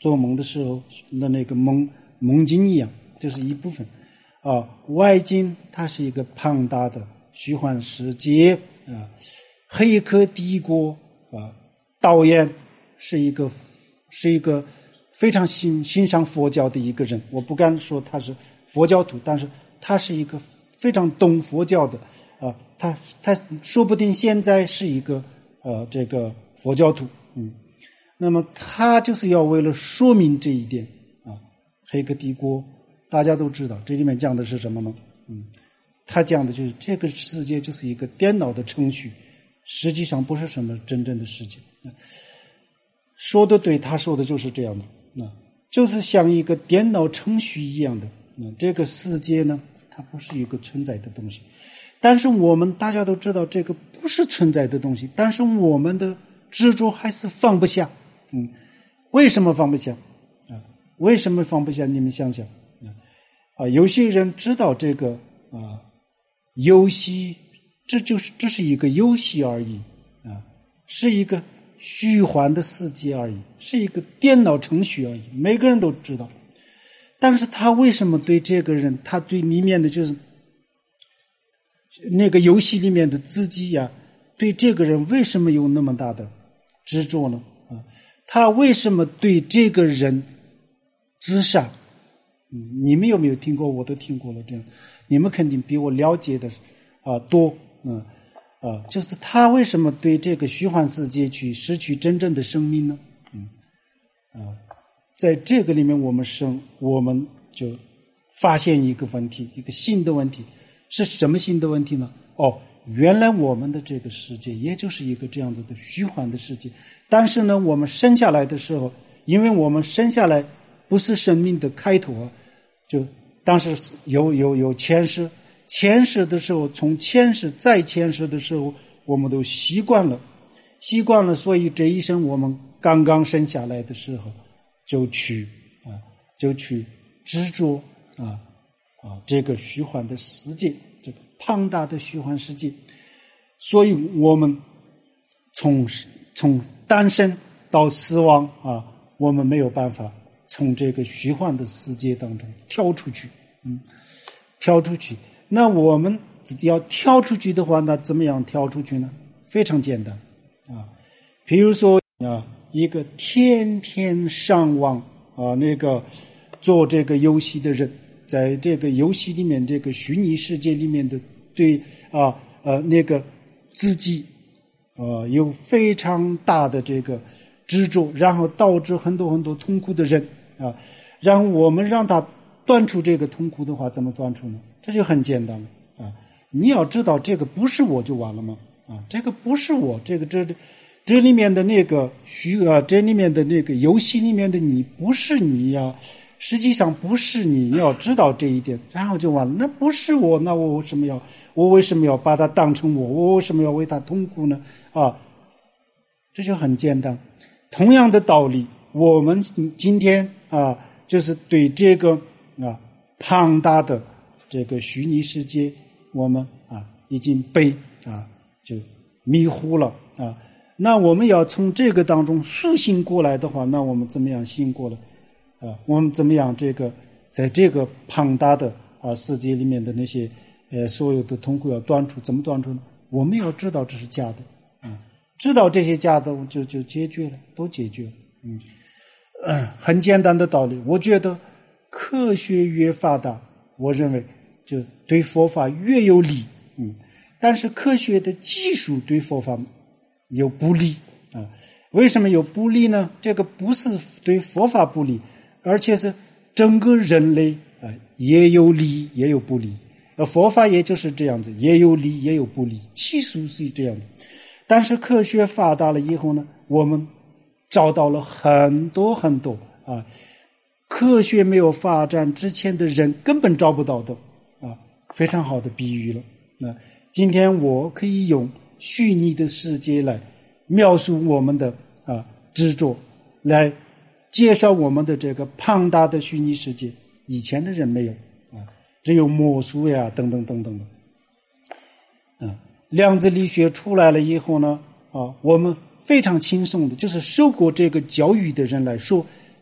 做梦的时候的那个梦梦境一样，这是一部分啊。外境它是一个庞大的虚幻世界啊。黑客帝国啊，导演是一个是一个非常欣欣赏佛教的一个人，我不敢说他是佛教徒，但是他是一个非常懂佛教的啊，他他说不定现在是一个呃这个佛教徒，嗯，那么他就是要为了说明这一点啊，黑客帝国大家都知道，这里面讲的是什么呢？嗯，他讲的就是这个世界就是一个电脑的程序，实际上不是什么真正的世界。说的对，他说的就是这样的，那就是像一个电脑程序一样的。那这个世界呢，它不是一个存在的东西，但是我们大家都知道这个不是存在的东西，但是我们的执着还是放不下。嗯，为什么放不下啊？为什么放不下？你们想想啊，啊，有些人知道这个啊，游戏，这就是这是一个游戏而已啊，是一个虚幻的世界而已，是一个电脑程序而已，每个人都知道。但是他为什么对这个人，他对里面的就是那个游戏里面的自己呀、啊，对这个人为什么有那么大的执着呢？啊，他为什么对这个人自杀？嗯，你们有没有听过？我都听过了，这样你们肯定比我了解的啊多。嗯啊，就是他为什么对这个虚幻世界去失去真正的生命呢？嗯啊。在这个里面，我们生我们就发现一个问题，一个新的问题，是什么新的问题呢？哦，原来我们的这个世界也就是一个这样子的虚幻的世界，但是呢，我们生下来的时候，因为我们生下来不是生命的开头啊，就当时有有有前世，前世的时候，从前世再前世的时候，我们都习惯了，习惯了，所以这一生我们刚刚生下来的时候。就去啊，就去执着啊啊这个虚幻的世界，这个庞大的虚幻世界，所以我们从从诞生到死亡啊，我们没有办法从这个虚幻的世界当中跳出去，嗯，跳出去。那我们要跳出去的话，那怎么样跳出去呢？非常简单啊，比如说啊。一个天天上网啊，那个做这个游戏的人，在这个游戏里面，这个虚拟世界里面的对啊呃那个自己啊有非常大的这个执着，然后导致很多很多痛苦的人啊，然后我们让他断除这个痛苦的话，怎么断除呢？这就很简单了啊！你要知道这个不是我就完了吗？啊，这个不是我，这个这。这里面的那个虚啊，这里面的那个游戏里面的你不是你呀、啊，实际上不是你，你要知道这一点，然后就完了。那不是我，那我为什么要我为什么要把它当成我？我为什么要为它痛苦呢？啊，这就很简单。同样的道理，我们今天啊，就是对这个啊庞大的这个虚拟世界，我们啊已经被啊就迷糊了啊。那我们要从这个当中苏醒过来的话，那我们怎么样醒过来啊？我们怎么样这个在这个庞大的啊世界里面的那些呃所有的痛苦要断除，怎么断除呢？我们要知道这是假的啊，知道这些假的就就解决了，都解决了。嗯，呃、很简单的道理。我觉得科学越发达，我认为就对佛法越有利。嗯，但是科学的技术对佛法有不利啊？为什么有不利呢？这个不是对佛法不利，而且是整个人类啊也有利也有不利。而佛法也就是这样子，也有利也有不利，技术是这样的。但是科学发达了以后呢，我们找到了很多很多啊，科学没有发展之前的人根本找不到的啊，非常好的比喻了。那今天我可以用虚拟的世界来描述我们的啊执着，来介绍我们的这个庞大的虚拟世界，以前的人没有啊，只有魔术呀等等等等的。啊，量子力学出来了以后呢，啊，我们非常轻松的，就是受过这个教育的人来说，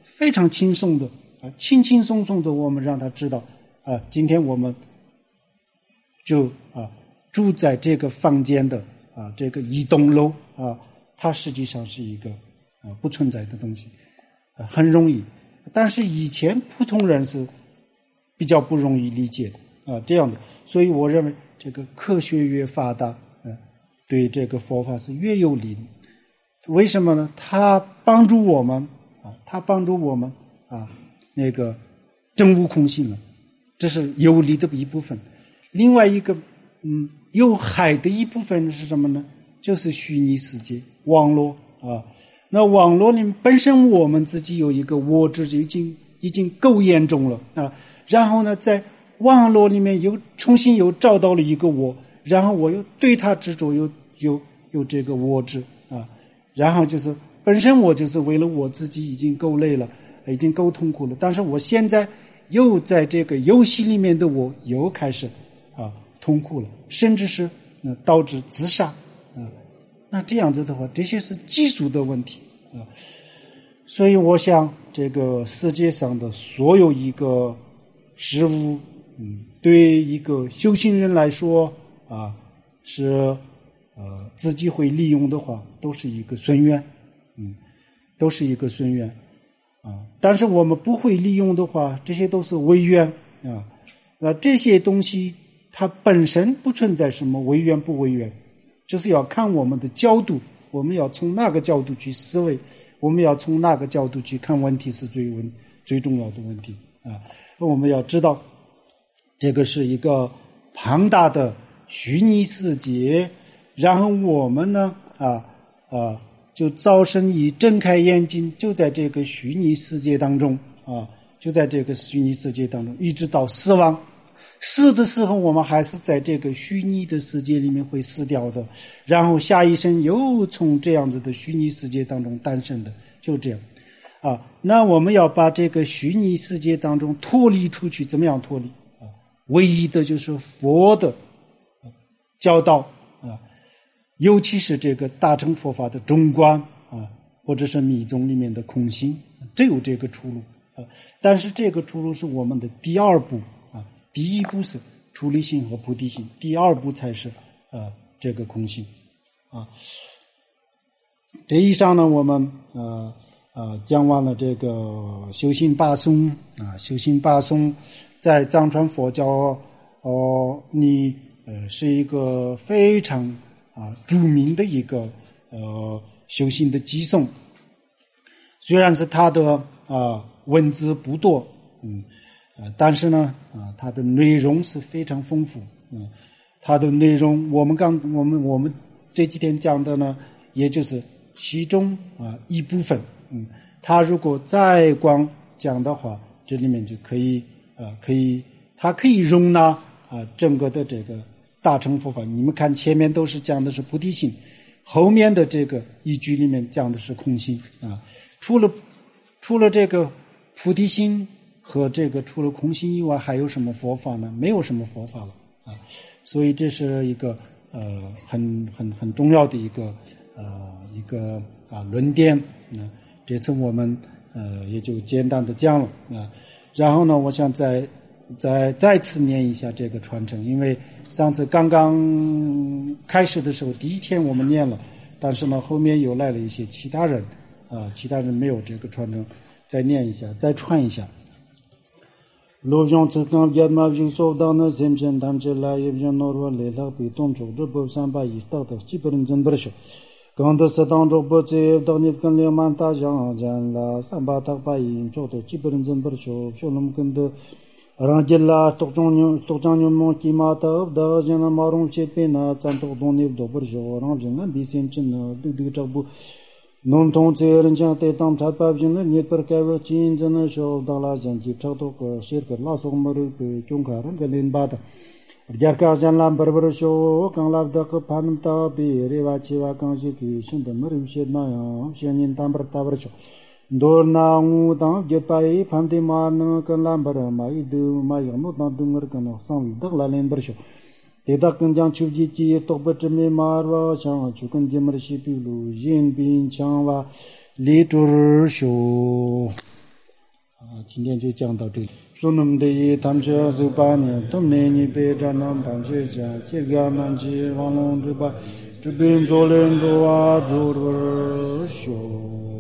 非常轻松的啊，轻轻松松的，我们让他知道啊，今天我们就啊住在这个房间的啊这个一栋楼啊，它实际上是一个啊不存在的东西，啊很容易。但是以前普通人是比较不容易理解的啊，这样的。所以我认为这个科学越发达，啊，对这个佛法是越有利的。为什么呢？它帮助我们啊，它帮助我们啊，那个证悟空性了，这是有利的一部分。另外一个，嗯，有害的一部分是什么呢？就是虚拟世界、网络啊。那网络里本身我们自己有一个我执，已经已经够严重了啊。然后呢，在网络里面又重新又找到了一个我，然后我又对它执着，又有有这个我执啊。然后就是本身我就是为了我自己已经够累了，已经够痛苦了，但是我现在又在这个游戏里面的我又开始啊痛苦了，甚至是呃导致自杀啊。那这样子的话，这些是技术的问题啊。所以我想这个世界上的所有一个事物，嗯，对一个修行人来说啊是呃，自己会利用的话，都是一个顺缘，嗯，都是一个顺缘啊。但是我们不会利用的话，这些都是违缘啊。那这些东西它本身不存在什么违缘不违缘，就是要看我们的角度，我们要从哪个角度去思维，我们要从哪个角度去看问题是最问最重要的问题啊。我们要知道，这个是一个庞大的虚拟世界。然后我们呢啊啊就早晨一睁开眼睛，就在这个虚拟世界当中啊，就在这个虚拟世界当中，一直到死亡。死的时候，我们还是在这个虚拟的世界里面会死掉的，然后下一生又从这样子的虚拟世界当中诞生的，就这样啊。那我们要把这个虚拟世界当中脱离出去，怎么样脱离啊？唯一的就是佛的教导啊。尤其是这个大乘佛法的中观啊，或者是密宗里面的空性，只有这个出路啊。但是这个出路是我们的第二步啊，第一步是出离心和菩提心，第二步才是呃这个空性啊。这一上呢，我们呃呃讲完了这个修行八颂啊，修行八颂在藏传佛教哦、呃，你呃是一个非常啊，著名的一个呃修行的偈颂，虽然是它的啊文字不多，嗯，呃，但是呢啊，它的内容是非常丰富，嗯，它的内容我们刚我们我们这几天讲的呢，也就是其中啊一部分，嗯，它如果再光讲的话，这里面就可以啊可以它可以容纳啊整个的这个大乘佛法。你们看前面都是讲的是菩提心，后面的这个一句里面讲的是空性啊。除了除了这个菩提心和这个除了空性以外，还有什么佛法呢？没有什么佛法了啊。所以这是一个呃很很很重要的一个呃一个啊论点。那这次我们呃也就简单的讲了啊。然后呢，我想再再再次念一下这个传承，因为上次刚刚开始的时候，第一天我们念了，但是呢，后面又来了一些其他人，啊，其他人没有这个传承，再念一下，再传一下。罗将此刚也嘛就说到那sem chen tam che la ye jen nor wa le la bi ton chok zhe bo san ba yi ta ta chi per zen ber sho gang de sa dang zhe bo ze da ni kan le man ta jang jan la san ba ta ba yi chok de chi per zen ber sho sho lum kan de Rangela Tokjong Tokjong Mon qui mata da jana marong chepe na chan to don ne do ber jo rang jana bi sem chen du du chak bu non ton che ren jan te tam chat pa jin ne per ka wa chin jana sho da la jan ji chak to ko sher kar la so mar pe chung kar ga len ba da jar ka jan lam ber ber sho kang la da ko phan ta bi re wa chi wa kang ji ki shin da mar shed na ya shen yin tam ber ta ber sho Dor na ngu dang jet pai phan ti ma na kan lam bar ma i du ma ya no na du ngar kan sang dak la len bar sho te dak kan jang chu ji ji to ba me mar wa chang chu kan ji mar shi pi lu yin bin chang wa li tur sho 啊，今天就讲到这里。说那么的一他们这十八年，他们你别站那办学家，这个南极王龙之吧，这边做人做啊，做的修。